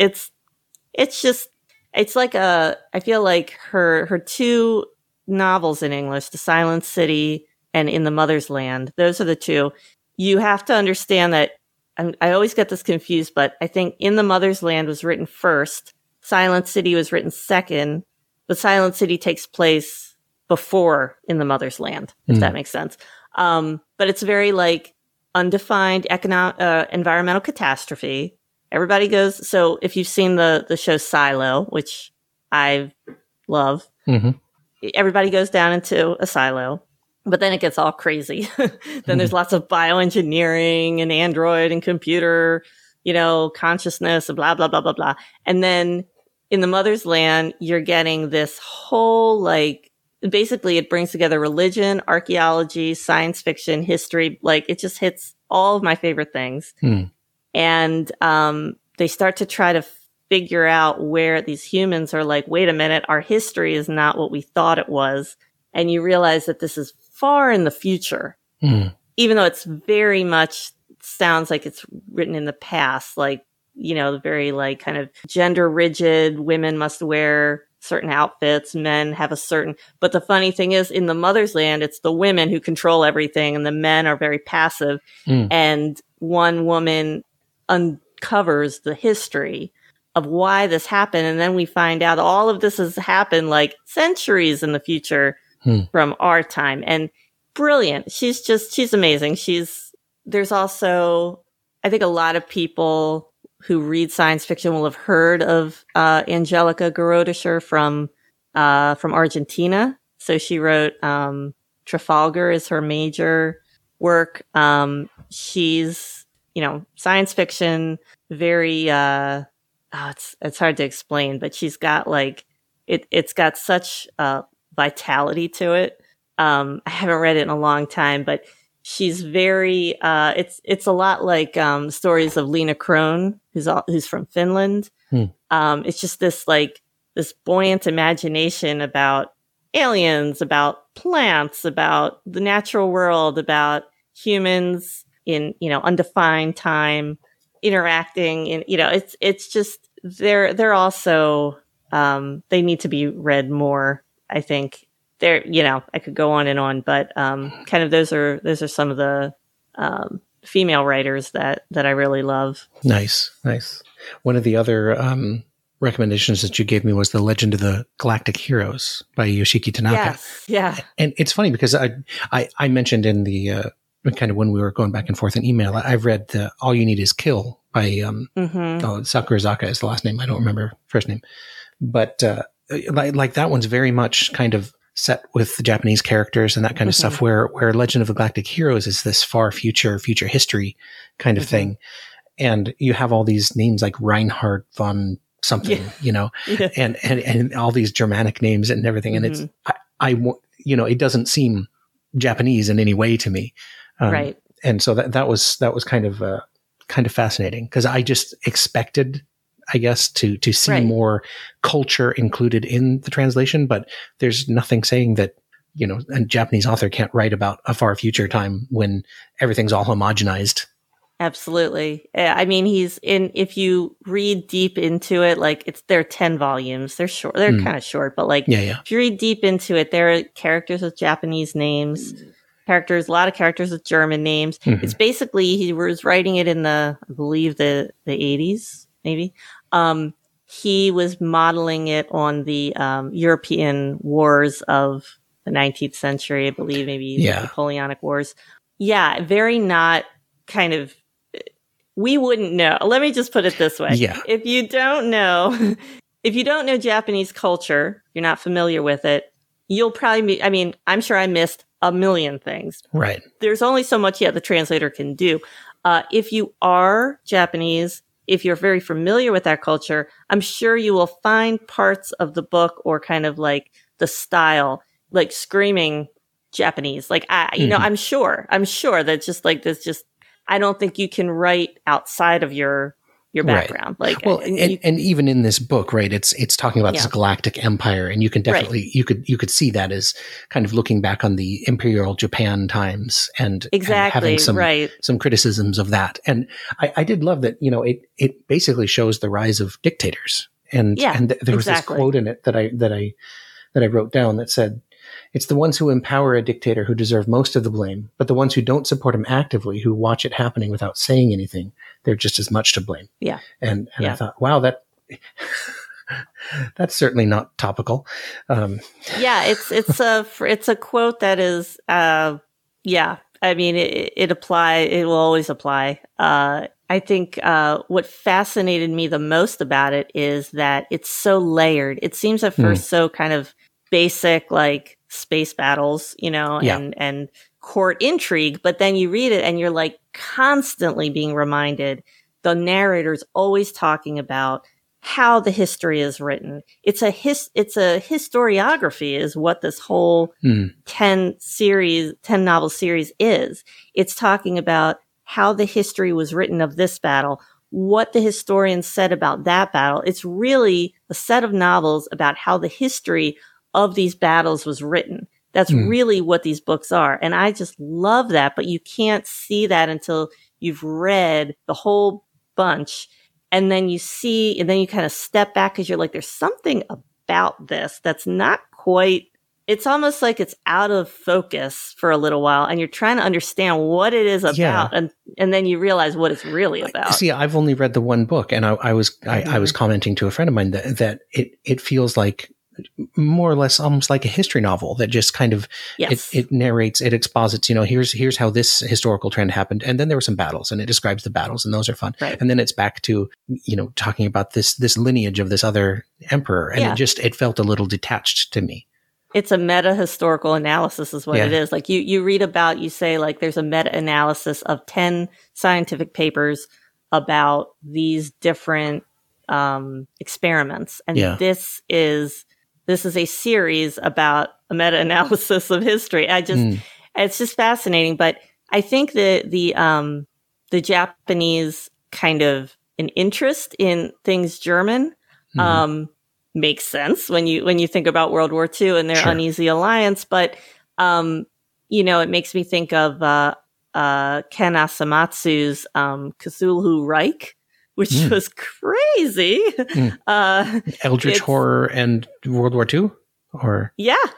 Speaker 2: like I feel like her two novels in English, The Silent City and In the Mother's Land, those are the two. You have to understand that I always get this confused, but I think In the Mother's Land was written first. Silent City was written second, but Silent City takes place before In the Mother's Land, if that makes sense. But it's very undefined environmental catastrophe. Everybody goes. So if you've seen the show Silo, which I love, everybody goes down into a silo, but then it gets all crazy. Then there's lots of bioengineering and android and computer, consciousness and blah, blah, blah, blah, blah. And then In the Mother's Land, you're getting this whole basically it brings together religion, archaeology, science fiction, history. It just hits all of my favorite things. And they start to try to figure out where these humans are wait a minute, our history is not what we thought it was. And you realize that this is far in the future, even though it's very much sounds like it's written in the past, the very kind of gender rigid, women must wear certain outfits, men have a certain, but the funny thing is In the Mother's Land, it's the women who control everything and the men are very passive. And one woman uncovers the history of why this happened. And then we find out all of this has happened centuries in the future from our time. And brilliant. She's amazing. There's also, I think a lot of people who read science fiction will have heard of Angelica Gorodischer from Argentina. So she wrote Trafalgar is her major work. She's, science fiction, very it's hard to explain, but she's got it's got such vitality to it. I haven't read it in a long time, but she's very, it's a lot like, stories of Lena Kron, who's from Finland. It's just this buoyant imagination about aliens, about plants, about the natural world, about humans in, undefined time interacting in, it's just, they're also, they need to be read more, I think. I could go on and on, but kind of those are some of the female writers that I really love.
Speaker 1: Nice. One of the other recommendations that you gave me was The Legend of the Galactic Heroes by Yoshiki Tanaka.
Speaker 2: Yes, yeah.
Speaker 1: And it's funny because I mentioned in the kind of when we were going back and forth in email, I've read the All You Need Is Kill by Sakurazaka is the last name. I don't remember first name, but like that one's very much kind of set with the Japanese characters and that kind of stuff, where Legend of the Galactic Heroes is this far future history kind of thing. And you have all these names like Reinhard von something, and all these Germanic names and everything. And it's, it doesn't seem Japanese in any way to me.
Speaker 2: Right.
Speaker 1: And so that was kind of fascinating, because I just expected, I guess, to see more culture included in the translation, but there's nothing saying that, a Japanese author can't write about a far future time when everything's all homogenized.
Speaker 2: Absolutely. I mean, if you read deep into it, they're 10 volumes. They're short. They're kind of short, but if you read deep into it, there are characters with Japanese names, a lot of characters with German names. It's basically, he was writing it in I believe the 80s, maybe. He was modeling it on the European wars of the 19th century, I believe, maybe the Napoleonic Wars. Yeah, very not kind of, we wouldn't know. Let me just put it this way.
Speaker 1: Yeah.
Speaker 2: If you don't know Japanese culture, you're not familiar with it, you'll probably I'm sure I missed a million things.
Speaker 1: Right.
Speaker 2: There's only so much the translator can do. If you are Japanese, if you're very familiar with that culture, I'm sure you will find parts of the book or kind of like the style, like screaming Japanese. I'm sure that just like this, I don't think you can write outside of your background.
Speaker 1: Right. And even in this book, right, it's talking about this galactic empire, and you can definitely, you could see that as kind of looking back on the Imperial Japan times and having some criticisms of that. And I did love that, it basically shows the rise of dictators. And there was this quote in it that I wrote down that said, "It's the ones who empower a dictator who deserve most of the blame, but the ones who don't support him actively, who watch it happening without saying anything, they're just as much to blame." Yeah. And I thought, wow, that's certainly not topical.
Speaker 2: It's a quote that is, it will always apply. I think what fascinated me the most about it is that it's so layered. It seems at first so kind of basic, like space battles, and court intrigue. But then you read it and you're like constantly being reminded, the narrator's always talking about how the history is written. It's a historiography is what this whole 10 novel series is. It's talking about how the history was written of this battle, what the historians said about that battle. It's really a set of novels about how the history of these battles was written. That's really what these books are. And I just love that, but you can't see that until you've read the whole bunch. And then you kind of step back because you're like, there's something about this that's not quite, it's almost like it's out of focus for a little while. And you're trying to understand what it is about. And then you realize what it's really about.
Speaker 1: See, I've only read the one book, and I was commenting to a friend of mine that it feels like more or less almost like a history novel that just kind of, it narrates, it exposits, here's how this historical trend happened. And then there were some battles, and it describes the battles, and those are fun. Right. And then it's back to, talking about this lineage of this other emperor. And it felt a little detached to me.
Speaker 2: It's a meta historical analysis is what it is. Like you read about, you say like there's a meta analysis of 10 scientific papers about these different experiments. And this is a series about a meta-analysis of history. It's just fascinating. But I think that the Japanese kind of an interest in things German makes sense when you think about World War II and their uneasy alliance. But it makes me think of Ken Asamatsu's Cthulhu Reich, which was crazy.
Speaker 1: Eldritch horror and World War II, or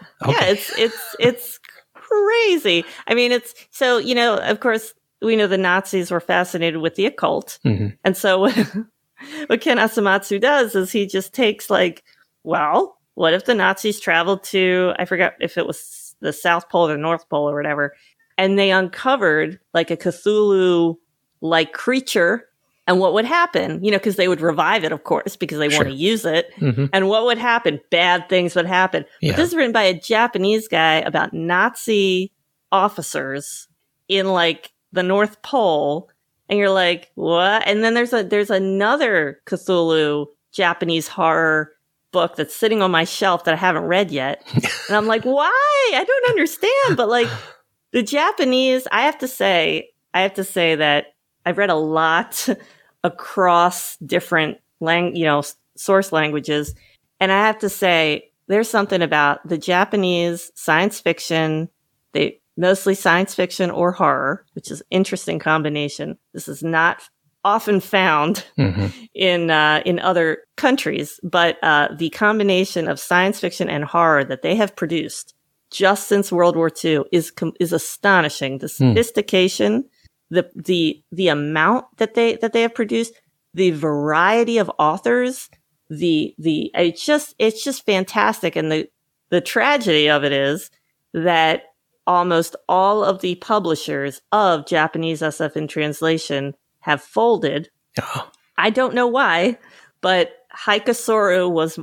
Speaker 2: it's crazy. I mean, it's so of course we know the Nazis were fascinated with the occult, and so what Ken Asamatsu does is he just takes what if the Nazis traveled to, I forget if it was the South Pole or the North Pole or whatever, and they uncovered a Cthulhu-like creature, and what would happen? Because they would revive it, of course, because they want to use it. And what would happen? Bad things would happen. Yeah. But this is written by a Japanese guy about Nazi officers in the North Pole, and you're like, what? And then there's another Cthulhu Japanese horror book that's sitting on my shelf that I haven't read yet. And I'm like, why? I don't understand. But the Japanese, I have to say that I've read a lot across different source languages. And I have to say there's something about the Japanese science fiction. They mostly science fiction or horror, which is an interesting combination. This is not often found in other countries, but the combination of science fiction and horror that they have produced just since World War II is astonishing. The sophistication, the amount that they have produced, the variety of authors, it's just fantastic. And the tragedy of it is that almost all of the publishers of Japanese SF in translation have folded. Oh. I don't know why, but Haikasoro was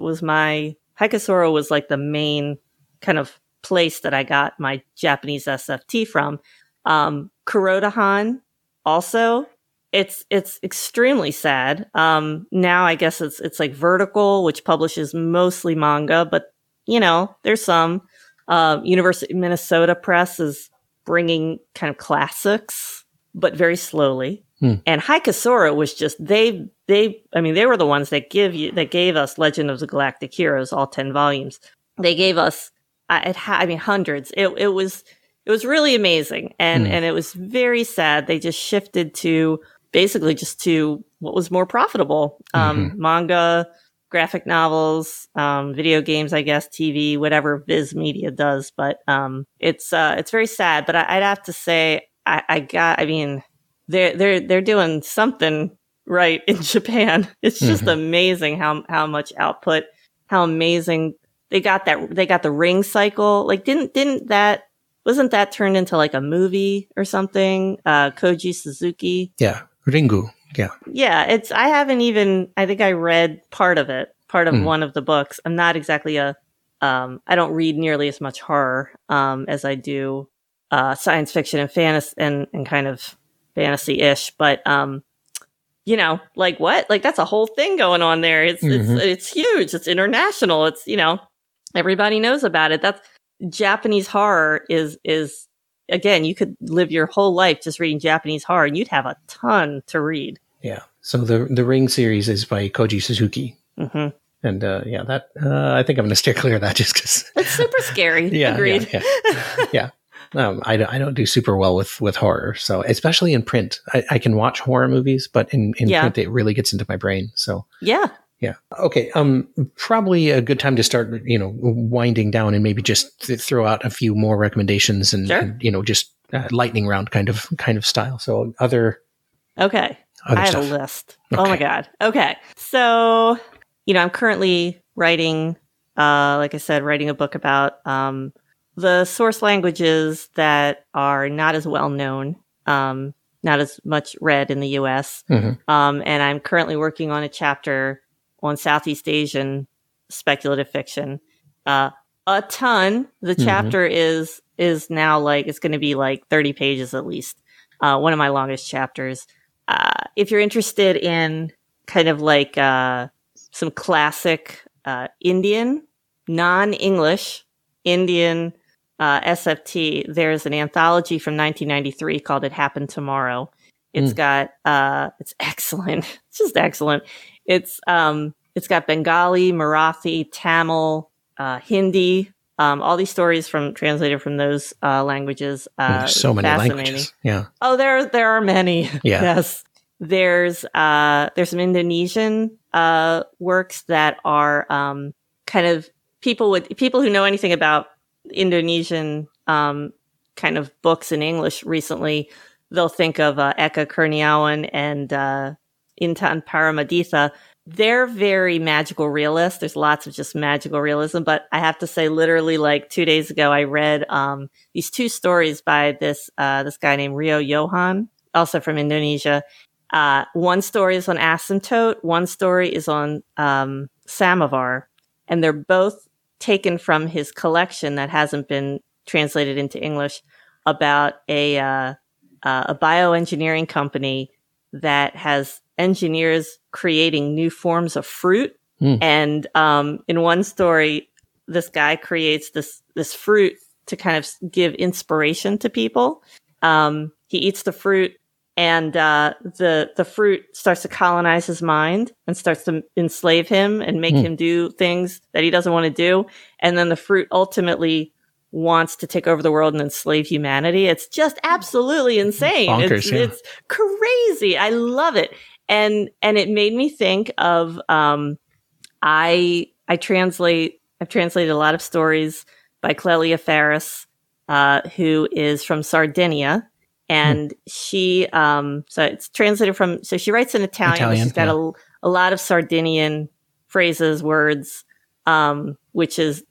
Speaker 2: the main kind of place that I got my Japanese SFT from. Kurodahan also, it's extremely sad. Now I guess it's Vertical, which publishes mostly manga, but there's some. University of Minnesota Press is bringing kind of classics, but very slowly. And Haikasoro was just they were the ones that gave us Legend of the Galactic Heroes, all 10 volumes. They gave us hundreds. It was really amazing, and it was very sad. They just shifted to basically just to what was more profitable, manga, graphic novels, video games, I guess, TV, whatever Viz Media does. But it's very sad. But I'd have to say they're doing something right in Japan. It's just amazing how much output, how amazing they got the Ring cycle. Wasn't that turned into a movie or something? Koji Suzuki.
Speaker 1: Yeah. Ringu. Yeah.
Speaker 2: Yeah. I think I read part of one of the books. I'm not exactly I don't read nearly as much horror, as I do, science fiction and fantasy and kind of fantasy-ish, but, what? That's a whole thing going on there. It's huge. It's international. It's, everybody knows about it. That's Japanese horror is again, you could live your whole life just reading Japanese horror and you'd have a ton to read.
Speaker 1: Yeah. So the Ring series is by Koji Suzuki. And I think I'm going to steer clear of that just because
Speaker 2: it's super scary.
Speaker 1: Yeah.
Speaker 2: Agreed.
Speaker 1: Yeah. I don't do super well with horror. So especially in print, I can watch horror movies, but in print, it really gets into my brain. So
Speaker 2: yeah.
Speaker 1: Okay. Probably a good time to start, winding down and maybe just throw out a few more recommendations and,
Speaker 2: sure.
Speaker 1: and just lightning round kind of style. So other.
Speaker 2: Okay. I have a list. Okay. Oh my God. Okay. So, I'm currently writing, like I said, writing a book about, the source languages that are not as well known, not as much read in the US. And I'm currently working on a chapter on Southeast Asian speculative fiction. A ton. The chapter is now it's going to be 30 pages at least. One of my longest chapters. If you're interested in kind of some classic Indian, non-English Indian SFT, there's an anthology from 1993 called It Happened Tomorrow. It's got, it's excellent. It's just excellent. It's got Bengali, Marathi, Tamil, Hindi, all these stories translated from those languages.
Speaker 1: So many languages. Yeah.
Speaker 2: Oh, there are many.
Speaker 1: Yeah.
Speaker 2: Yes. There's some Indonesian works that are kind of people who know anything about Indonesian kind of books in English recently. They'll think of Eka Kurniawan and Intan Paramaditha. They're very magical realist. There's lots of just magical realism, but I have to say, literally, like 2 days ago, I read these two stories by this guy named Rio Johan, also from Indonesia. One story is on asymptote. One story is on samovar, and they're both taken from his collection that hasn't been translated into English about a bioengineering company that has engineers creating new forms of fruit. And in one story, this guy creates this fruit to kind of give inspiration to people. He eats the fruit, and the fruit starts to colonize his mind and starts to enslave him and make him do things that he doesn't want to do. And then the fruit ultimately wants to take over the world and enslave humanity. It's just absolutely insane.
Speaker 1: Bonkers,
Speaker 2: It's crazy. I love it. And it made me think of, I've translated a lot of stories by Clelia Faris, who is from Sardinia. And she, so it's translated so she writes in Italian, but she's got a lot of Sardinian phrases, words, which is,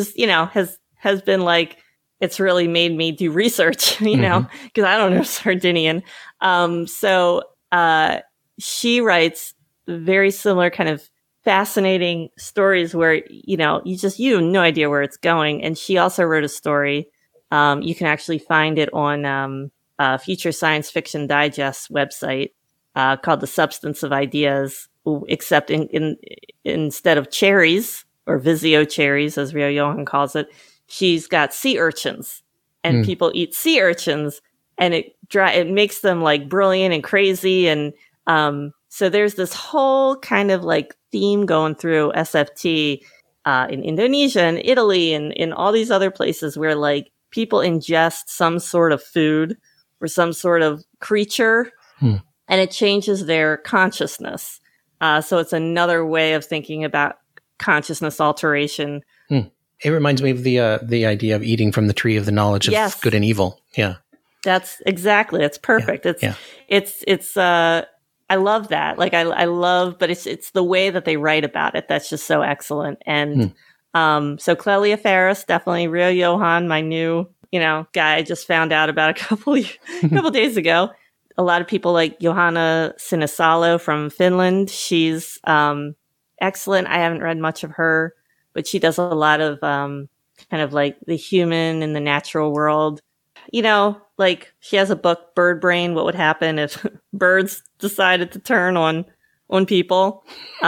Speaker 2: has been like, it's really made me do research, because I don't know Sardinian. So she writes very similar kind of fascinating stories where, you have no idea where it's going. And she also wrote a story. You can actually find it on Future Science Fiction Digest website called The Substance of Ideas, except instead of cherries, or Vizio cherries, as Rio Johan calls it, she's got sea urchins, and people eat sea urchins, and it makes them like brilliant and crazy. And so there's this whole kind of like theme going through SFT in Indonesia and Italy and in all these other places where like people ingest some sort of food or some sort of creature, and it changes their consciousness. So it's another way of thinking about consciousness alteration.
Speaker 1: It reminds me of the idea of eating from the tree of the knowledge of good and evil. Yeah.
Speaker 2: That's exactly. It's perfect. It's I love that. Like I love, but it's the way that they write about it that's just so excellent. And so Clelia Faris, definitely Rio Johan, my new guy I just found out about a couple days ago. A lot of people like Johanna Sinisalo from Finland. She's excellent. I haven't read much of her, but she does a lot of kind of like the human and the natural world. Like she has a book, Bird Brain, What Would Happen If Birds Decided to Turn on People.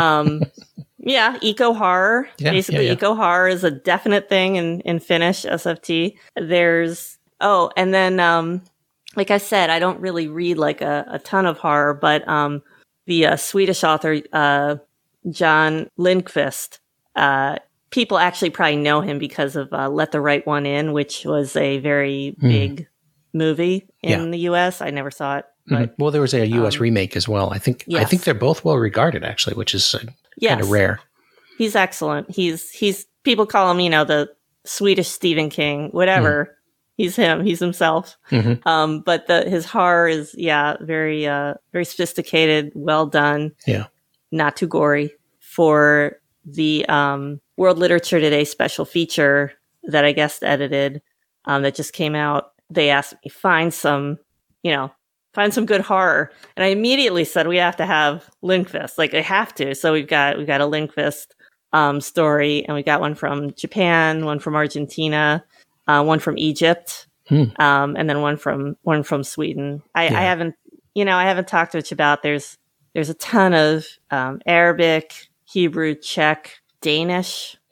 Speaker 2: Eco horror. Basically, eco horror is a definite thing in Finnish SFT. And then like I said, I don't really read like a ton of horror, but the Swedish author John Lindqvist, people actually probably know him because of Let the Right One In, which was a very big movie in the U.S. I never saw it. But,
Speaker 1: well, there was a U.S. remake as well. I think they're both well regarded, actually, which is kind of rare.
Speaker 2: He's excellent. He's people call him, the Swedish Stephen King, whatever. He's him. He's himself. But his horror is very very sophisticated, well done.
Speaker 1: Yeah, not
Speaker 2: too gory. For the World Literature Today special feature that I guest edited, that just came out, they asked me find some good horror, and I immediately said we have to have Lindqvist. Like I have to. So we've got a Lindqvist story, and we got one from Japan, one from Argentina, one from Egypt, and then one from Sweden. I haven't talked much about. There's a ton of Arabic, Hebrew, Czech, Danish.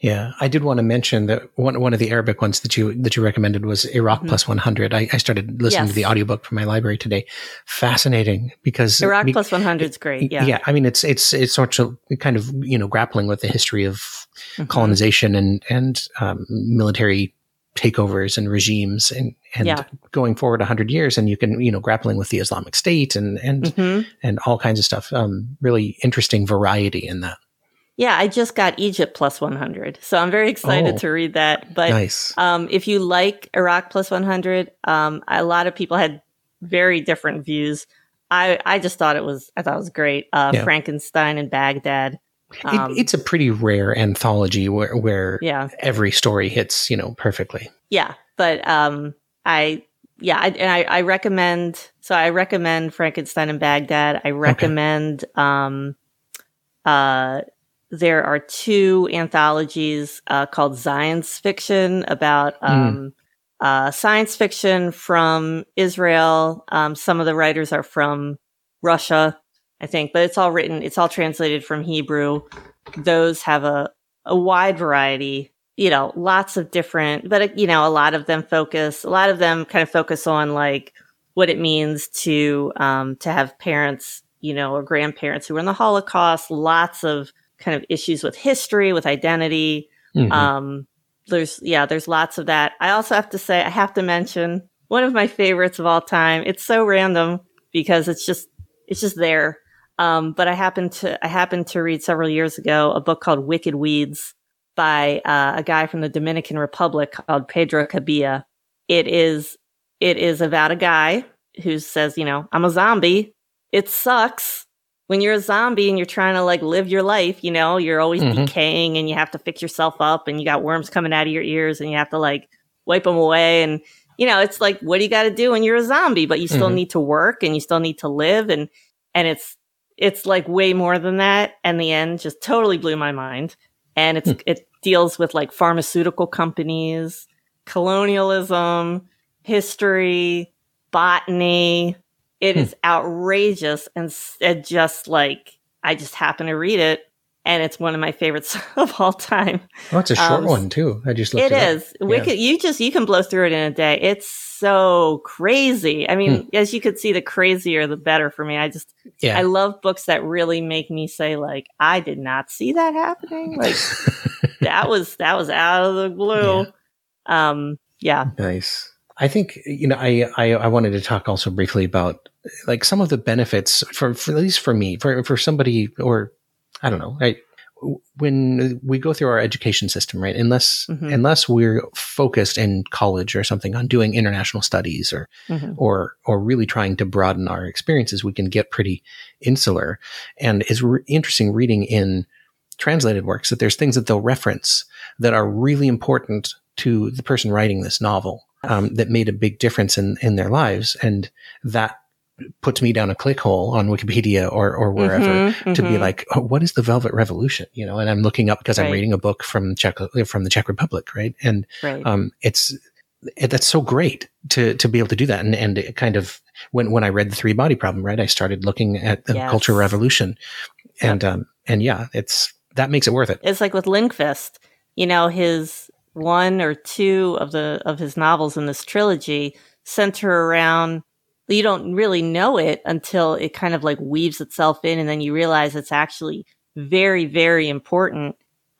Speaker 1: Yeah, I did want to mention that one of the Arabic ones that you recommended was Iraq Plus 100. I started listening to the audiobook from my library today. Fascinating, because
Speaker 2: Iraq Plus 100 is great. Yeah.
Speaker 1: Yeah. I mean, it's sort of kind of, grappling with the history of colonization and military takeovers and regimes and going forward 100 years, and you can, grappling with the Islamic State and all kinds of stuff. Really interesting variety in that.
Speaker 2: Yeah, I just got Egypt Plus 100, so I'm very excited to read that. But
Speaker 1: nice.
Speaker 2: If you like Iraq Plus 100, a lot of people had very different views. I just thought it was great. Frankenstein in Baghdad.
Speaker 1: It's a pretty rare anthology where every story hits, perfectly.
Speaker 2: Yeah, but I recommend. So I recommend Frankenstein in Baghdad. I recommend. There are 2 anthologies called Science Fiction about science fiction from Israel. Some of the writers are from Russia, I think, but it's all translated from Hebrew. Those have a wide variety, lots of different, but a lot of them kind of focus on like what it means to have parents, or grandparents who were in the Holocaust, lots of kind of issues with history, with identity. There's lots of that. I also have to mention one of my favorites of all time. It's so random because it's just there. But I happened to read several years ago a book called Wicked Weeds by a guy from the Dominican Republic called Pedro Cabilla. It is about a guy who says, I'm a zombie. It sucks. When you're a zombie and you're trying to like live your life, you're always decaying and you have to fix yourself up and you got worms coming out of your ears and you have to like wipe them away. And, it's like, what do you got to do when you're a zombie, but you still need to work and you still need to live. And it's like way more than that. And the end just totally blew my mind. And it deals with like pharmaceutical companies, colonialism, history, botany. It is outrageous and just like, I just happen to read it and it's one of my favorites of all time.
Speaker 1: Oh, it's a short one too. I just looked
Speaker 2: it up. It is. Wicked. You can blow through it in a day. It's so crazy. I mean, as you could see, the crazier, the better for me. I love books that really make me say like, I did not see that happening. Like that was out of the blue.
Speaker 1: Nice. I think, I wanted to talk also briefly about like some of the benefits for at least for me, for somebody, or I don't know, when we go through our education system, right? Unless we're focused in college or something on doing international studies or really trying to broaden our experiences, we can get pretty insular. And it's interesting reading in translated works that there's things that they'll reference that are really important to the person writing this novel. That made a big difference in their lives. And that puts me down a click hole on Wikipedia or wherever to be like, oh, what is the Velvet Revolution? And I'm looking up because I'm reading a book from the Czech Republic. Right. And, that's so great to be able to do that. And it kind of, when I read The Three Body Problem, right, I started looking at the Cultural Revolution and that makes it worth it.
Speaker 2: It's like with Lindqvist, his 1 or 2 of his novels in this trilogy center around, you don't really know it until it kind of like weaves itself in, and then you realize it's actually very, very important.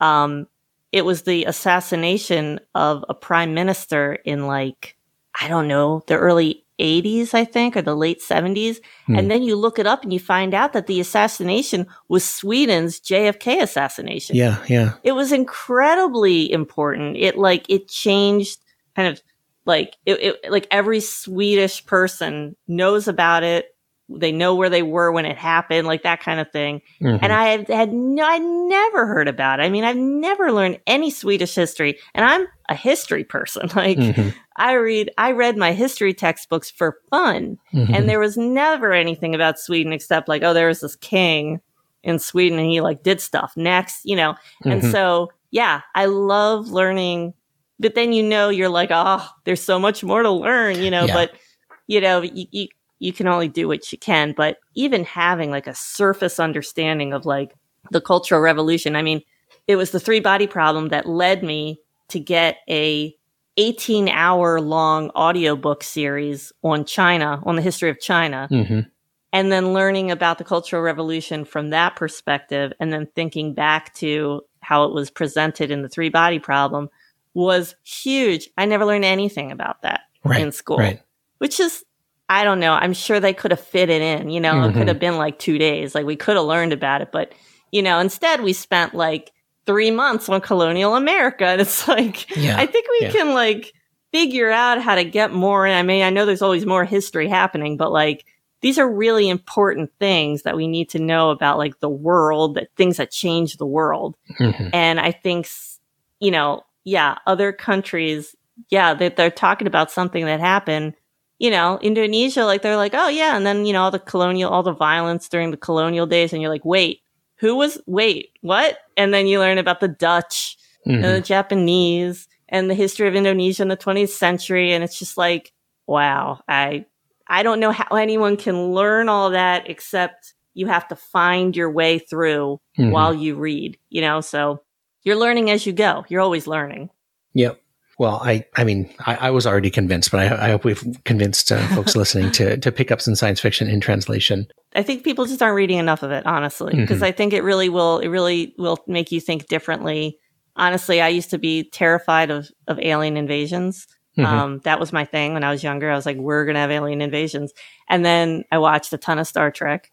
Speaker 2: It was the assassination of a prime minister in like, I don't know, the early 80s, I think, or the late 70s. And then you look it up and you find out that the assassination was Sweden's JFK assassination.
Speaker 1: Yeah, yeah.
Speaker 2: It was incredibly important. It changed kind of like, it like every Swedish person knows about it. They know where they were when it happened, like that kind of thing. And I never heard about it. I mean, I've never learned any Swedish history, and I'm a history person. Like I read my history textbooks for fun, and there was never anything about Sweden except like, oh, there was this king in Sweden and he like did stuff next, And so, yeah, I love learning, but then, you're like, oh, there's so much more to learn, but you can only do what you can. But even having like a surface understanding of like the Cultural Revolution, I mean, it was the three body problem that led me to get a 18-hour long audiobook series on China, on the history of China.
Speaker 1: Mm-hmm.
Speaker 2: And then learning about the Cultural Revolution from that perspective, and then thinking back to how it was presented in the three body problem was huge. I never learned anything about that in school, which is, I don't know. I'm sure they could have fit it in, it could have been like 2 days. Like we could have learned about it, but instead we spent like 3 months on colonial America. And it's like, I think we can like figure out how to get more. I mean, I know there's always more history happening, but like, these are really important things that we need to know about, like the world, that things that change the world. Mm-hmm. And I think, other countries, that they're talking about something that happened, Indonesia, like they're like, oh yeah. And then, all the violence during the colonial days. And you're like, wait, what? And then you learn about the Dutch and the Japanese and the history of Indonesia in the 20th century. And it's just like, wow, I don't know how anyone can learn all that, except you have to find your way through while you read, so you're learning as you go. You're always learning.
Speaker 1: Yep. Well, I was already convinced, but I hope we've convinced folks listening to pick up some science fiction in translation.
Speaker 2: I think people just aren't reading enough of it, honestly, because I think it really will make you think differently. Honestly, I used to be terrified of alien invasions. That was my thing when I was younger. I was like, we're going to have alien invasions. And then I watched a ton of Star Trek,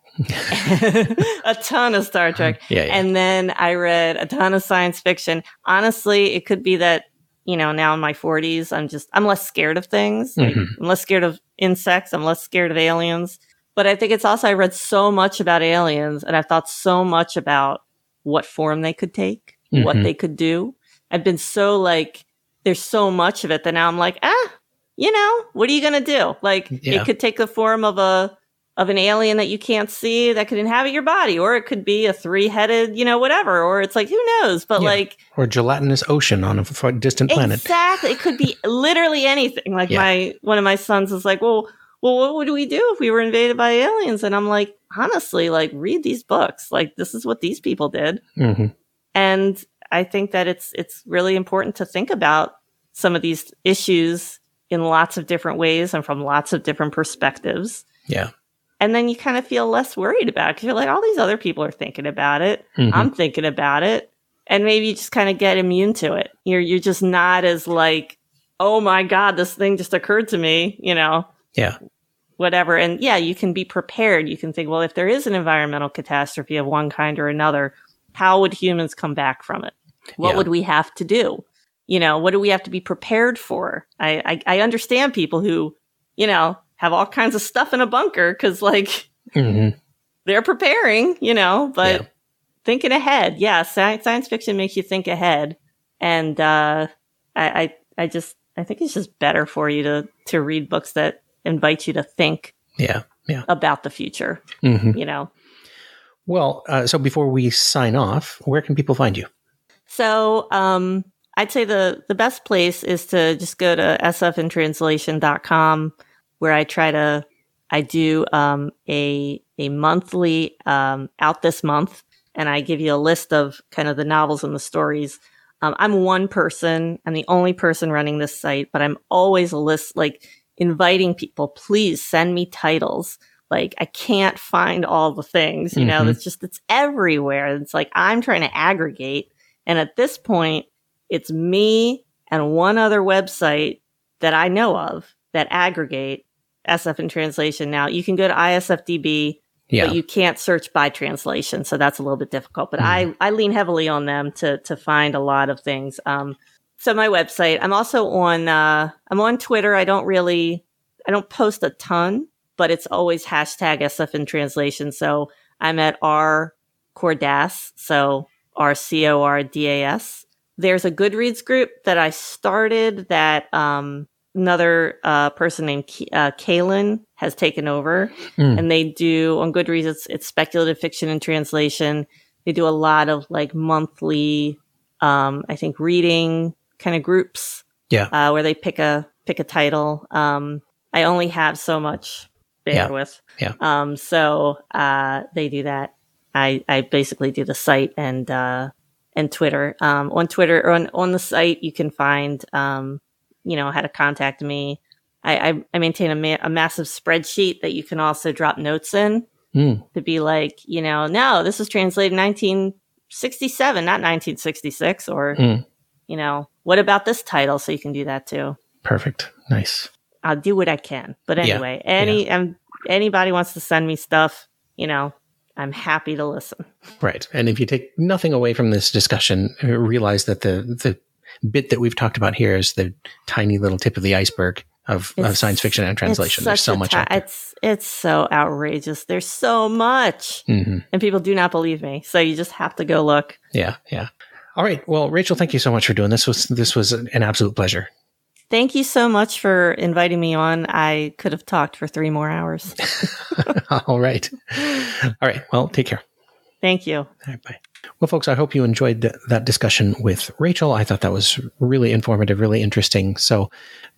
Speaker 2: And then I read a ton of science fiction. Honestly, it could be that, now in my 40s, I'm less scared of things. Like, I'm less scared of insects. I'm less scared of aliens. But I think it's also, I read so much about aliens, and I've thought so much about what form they could take, what they could do. I've been so like, there's so much of it that now I'm like, what are you going to do? Like, it could take the form of an alien that you can't see that could inhabit your body, or it could be a 3-headed, whatever, or it's like, who knows? But like,
Speaker 1: or gelatinous ocean on a distant planet.
Speaker 2: Exactly. It could be literally anything. Like one of my sons is like, well, what would we do if we were invaded by aliens? And I'm like, honestly, like, read these books. Like, this is what these people did. And I think that it's really important to think about some of these issues in lots of different ways and from lots of different perspectives.
Speaker 1: Yeah.
Speaker 2: And then you kind of feel less worried about it, because you're like, all these other people are thinking about it. I'm thinking about it. And maybe you just kind of get immune to it. You're just not as like, oh my God, this thing just occurred to me,
Speaker 1: Yeah.
Speaker 2: Whatever. And you can be prepared. You can think, well, if there is an environmental catastrophe of one kind or another, how would humans come back from it? What would we have to do? What do we have to be prepared for? I understand people who, have all kinds of stuff in a bunker because, like, they're preparing, but thinking ahead. Yeah, science fiction makes you think ahead. And I think it's just better for you to read books that invite you to think about the future, Well,
Speaker 1: so before we sign off, where can people find you?
Speaker 2: So I'd say the best place is to just go to sfintranslation.com, where I do a monthly out this month, and I give you a list of kind of the novels and the stories. I'm one person. I'm the only person running this site, but I'm always inviting people, please send me titles. Like, I can't find all the things, it's everywhere. It's like, I'm trying to aggregate. And at this point, it's me and one other website that I know of that aggregate SF in translation. Now, you can go to ISFDB, but you can't search by translation. So that's a little bit difficult. But I lean heavily on them to find a lot of things. So my website, I'm also I'm on Twitter. I don't post a ton, but it's always hashtag SF in translation. So I'm at R Cordas, so RCORDAS. There's a Goodreads group that I started that another person named Kaylin has taken over. And they do, on Goodreads, it's speculative fiction and translation. They do a lot of like monthly, I think, reading kind of groups. Where they pick a title. I only have so much bandwidth. So they do that. I basically do the site and and Twitter. On Twitter or on the site, you can find, how to contact me. I maintain a massive spreadsheet that you can also drop notes in to be like, no, this was translated in 1967, not 1966, or, what about this title? So you can do that too.
Speaker 1: Perfect. Nice.
Speaker 2: I'll do what I can. But anyway, anybody wants to send me stuff, I'm happy to listen.
Speaker 1: Right. And if you take nothing away from this discussion, realize that the bit that we've talked about here is the tiny little tip of the iceberg of science fiction and translation. There's so much out there.
Speaker 2: It's so outrageous. There's so much. And people do not believe me. So you just have to go look.
Speaker 1: Yeah. All right. Well, Rachel, thank you so much for doing this. This was an absolute pleasure.
Speaker 2: Thank you so much for inviting me on. I could have talked for 3 more hours.
Speaker 1: All right. Well, take care.
Speaker 2: Thank you.
Speaker 1: All right, bye. Well, folks, I hope you enjoyed that discussion with Rachel. I thought that was really informative, really interesting. So,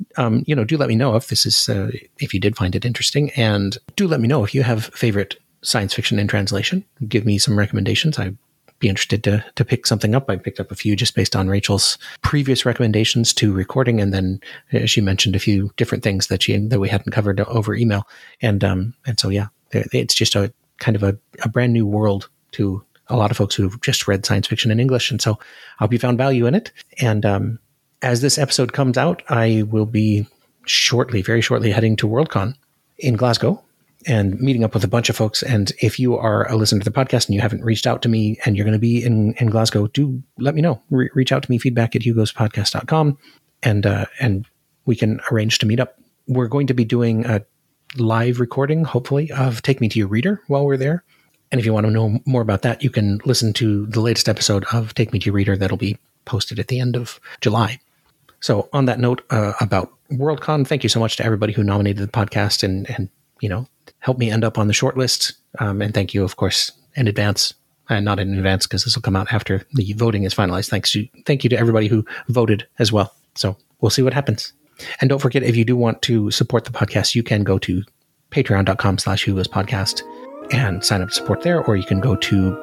Speaker 1: do let me know if this is, if you did find it interesting, and do let me know if you have favorite science fiction in translation. Give me some recommendations. I'd be interested to pick something up. I picked up a few just based on Rachel's previous recommendations to recording, and then she mentioned a few different things that we hadn't covered over email, and so yeah, it's just a kind of a brand new world to a lot of folks who've just read science fiction in English. And so I hope you found value in it. And as this episode comes out, I will be very shortly heading to Worldcon in Glasgow and meeting up with a bunch of folks. And if you are a listener to the podcast and you haven't reached out to me and you're going to be in Glasgow, do let me know. Reach out to me, feedback@hugospodcast.com, and we can arrange to meet up. We're going to be doing a live recording, hopefully, of Take Me to Your Reader while we're there. And if you want to know more about that, you can listen to the latest episode of Take Me to Your Reader that'll be posted at the end of July. So on that note about Worldcon, thank you so much to everybody who nominated the podcast and helped me end up on the short list. And thank you, of course, in advance. And not in advance because this will come out after the voting is finalized. Thank you to everybody who voted as well. So we'll see what happens. And don't forget, if you do want to support the podcast, you can go to patreon.com/hugospodcast and sign up to support there, or you can go to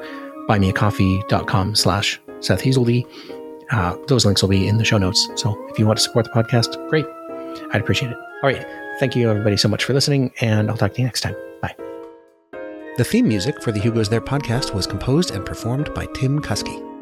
Speaker 1: buymeacoffee.com/Seth Hazelby. Those links will be in the show notes. So if you want to support the podcast, great. I'd appreciate it. All right. Thank you, everybody, so much for listening, and I'll talk to you next time. Bye. The theme music for the Hugo's There podcast was composed and performed by Tim Kuski.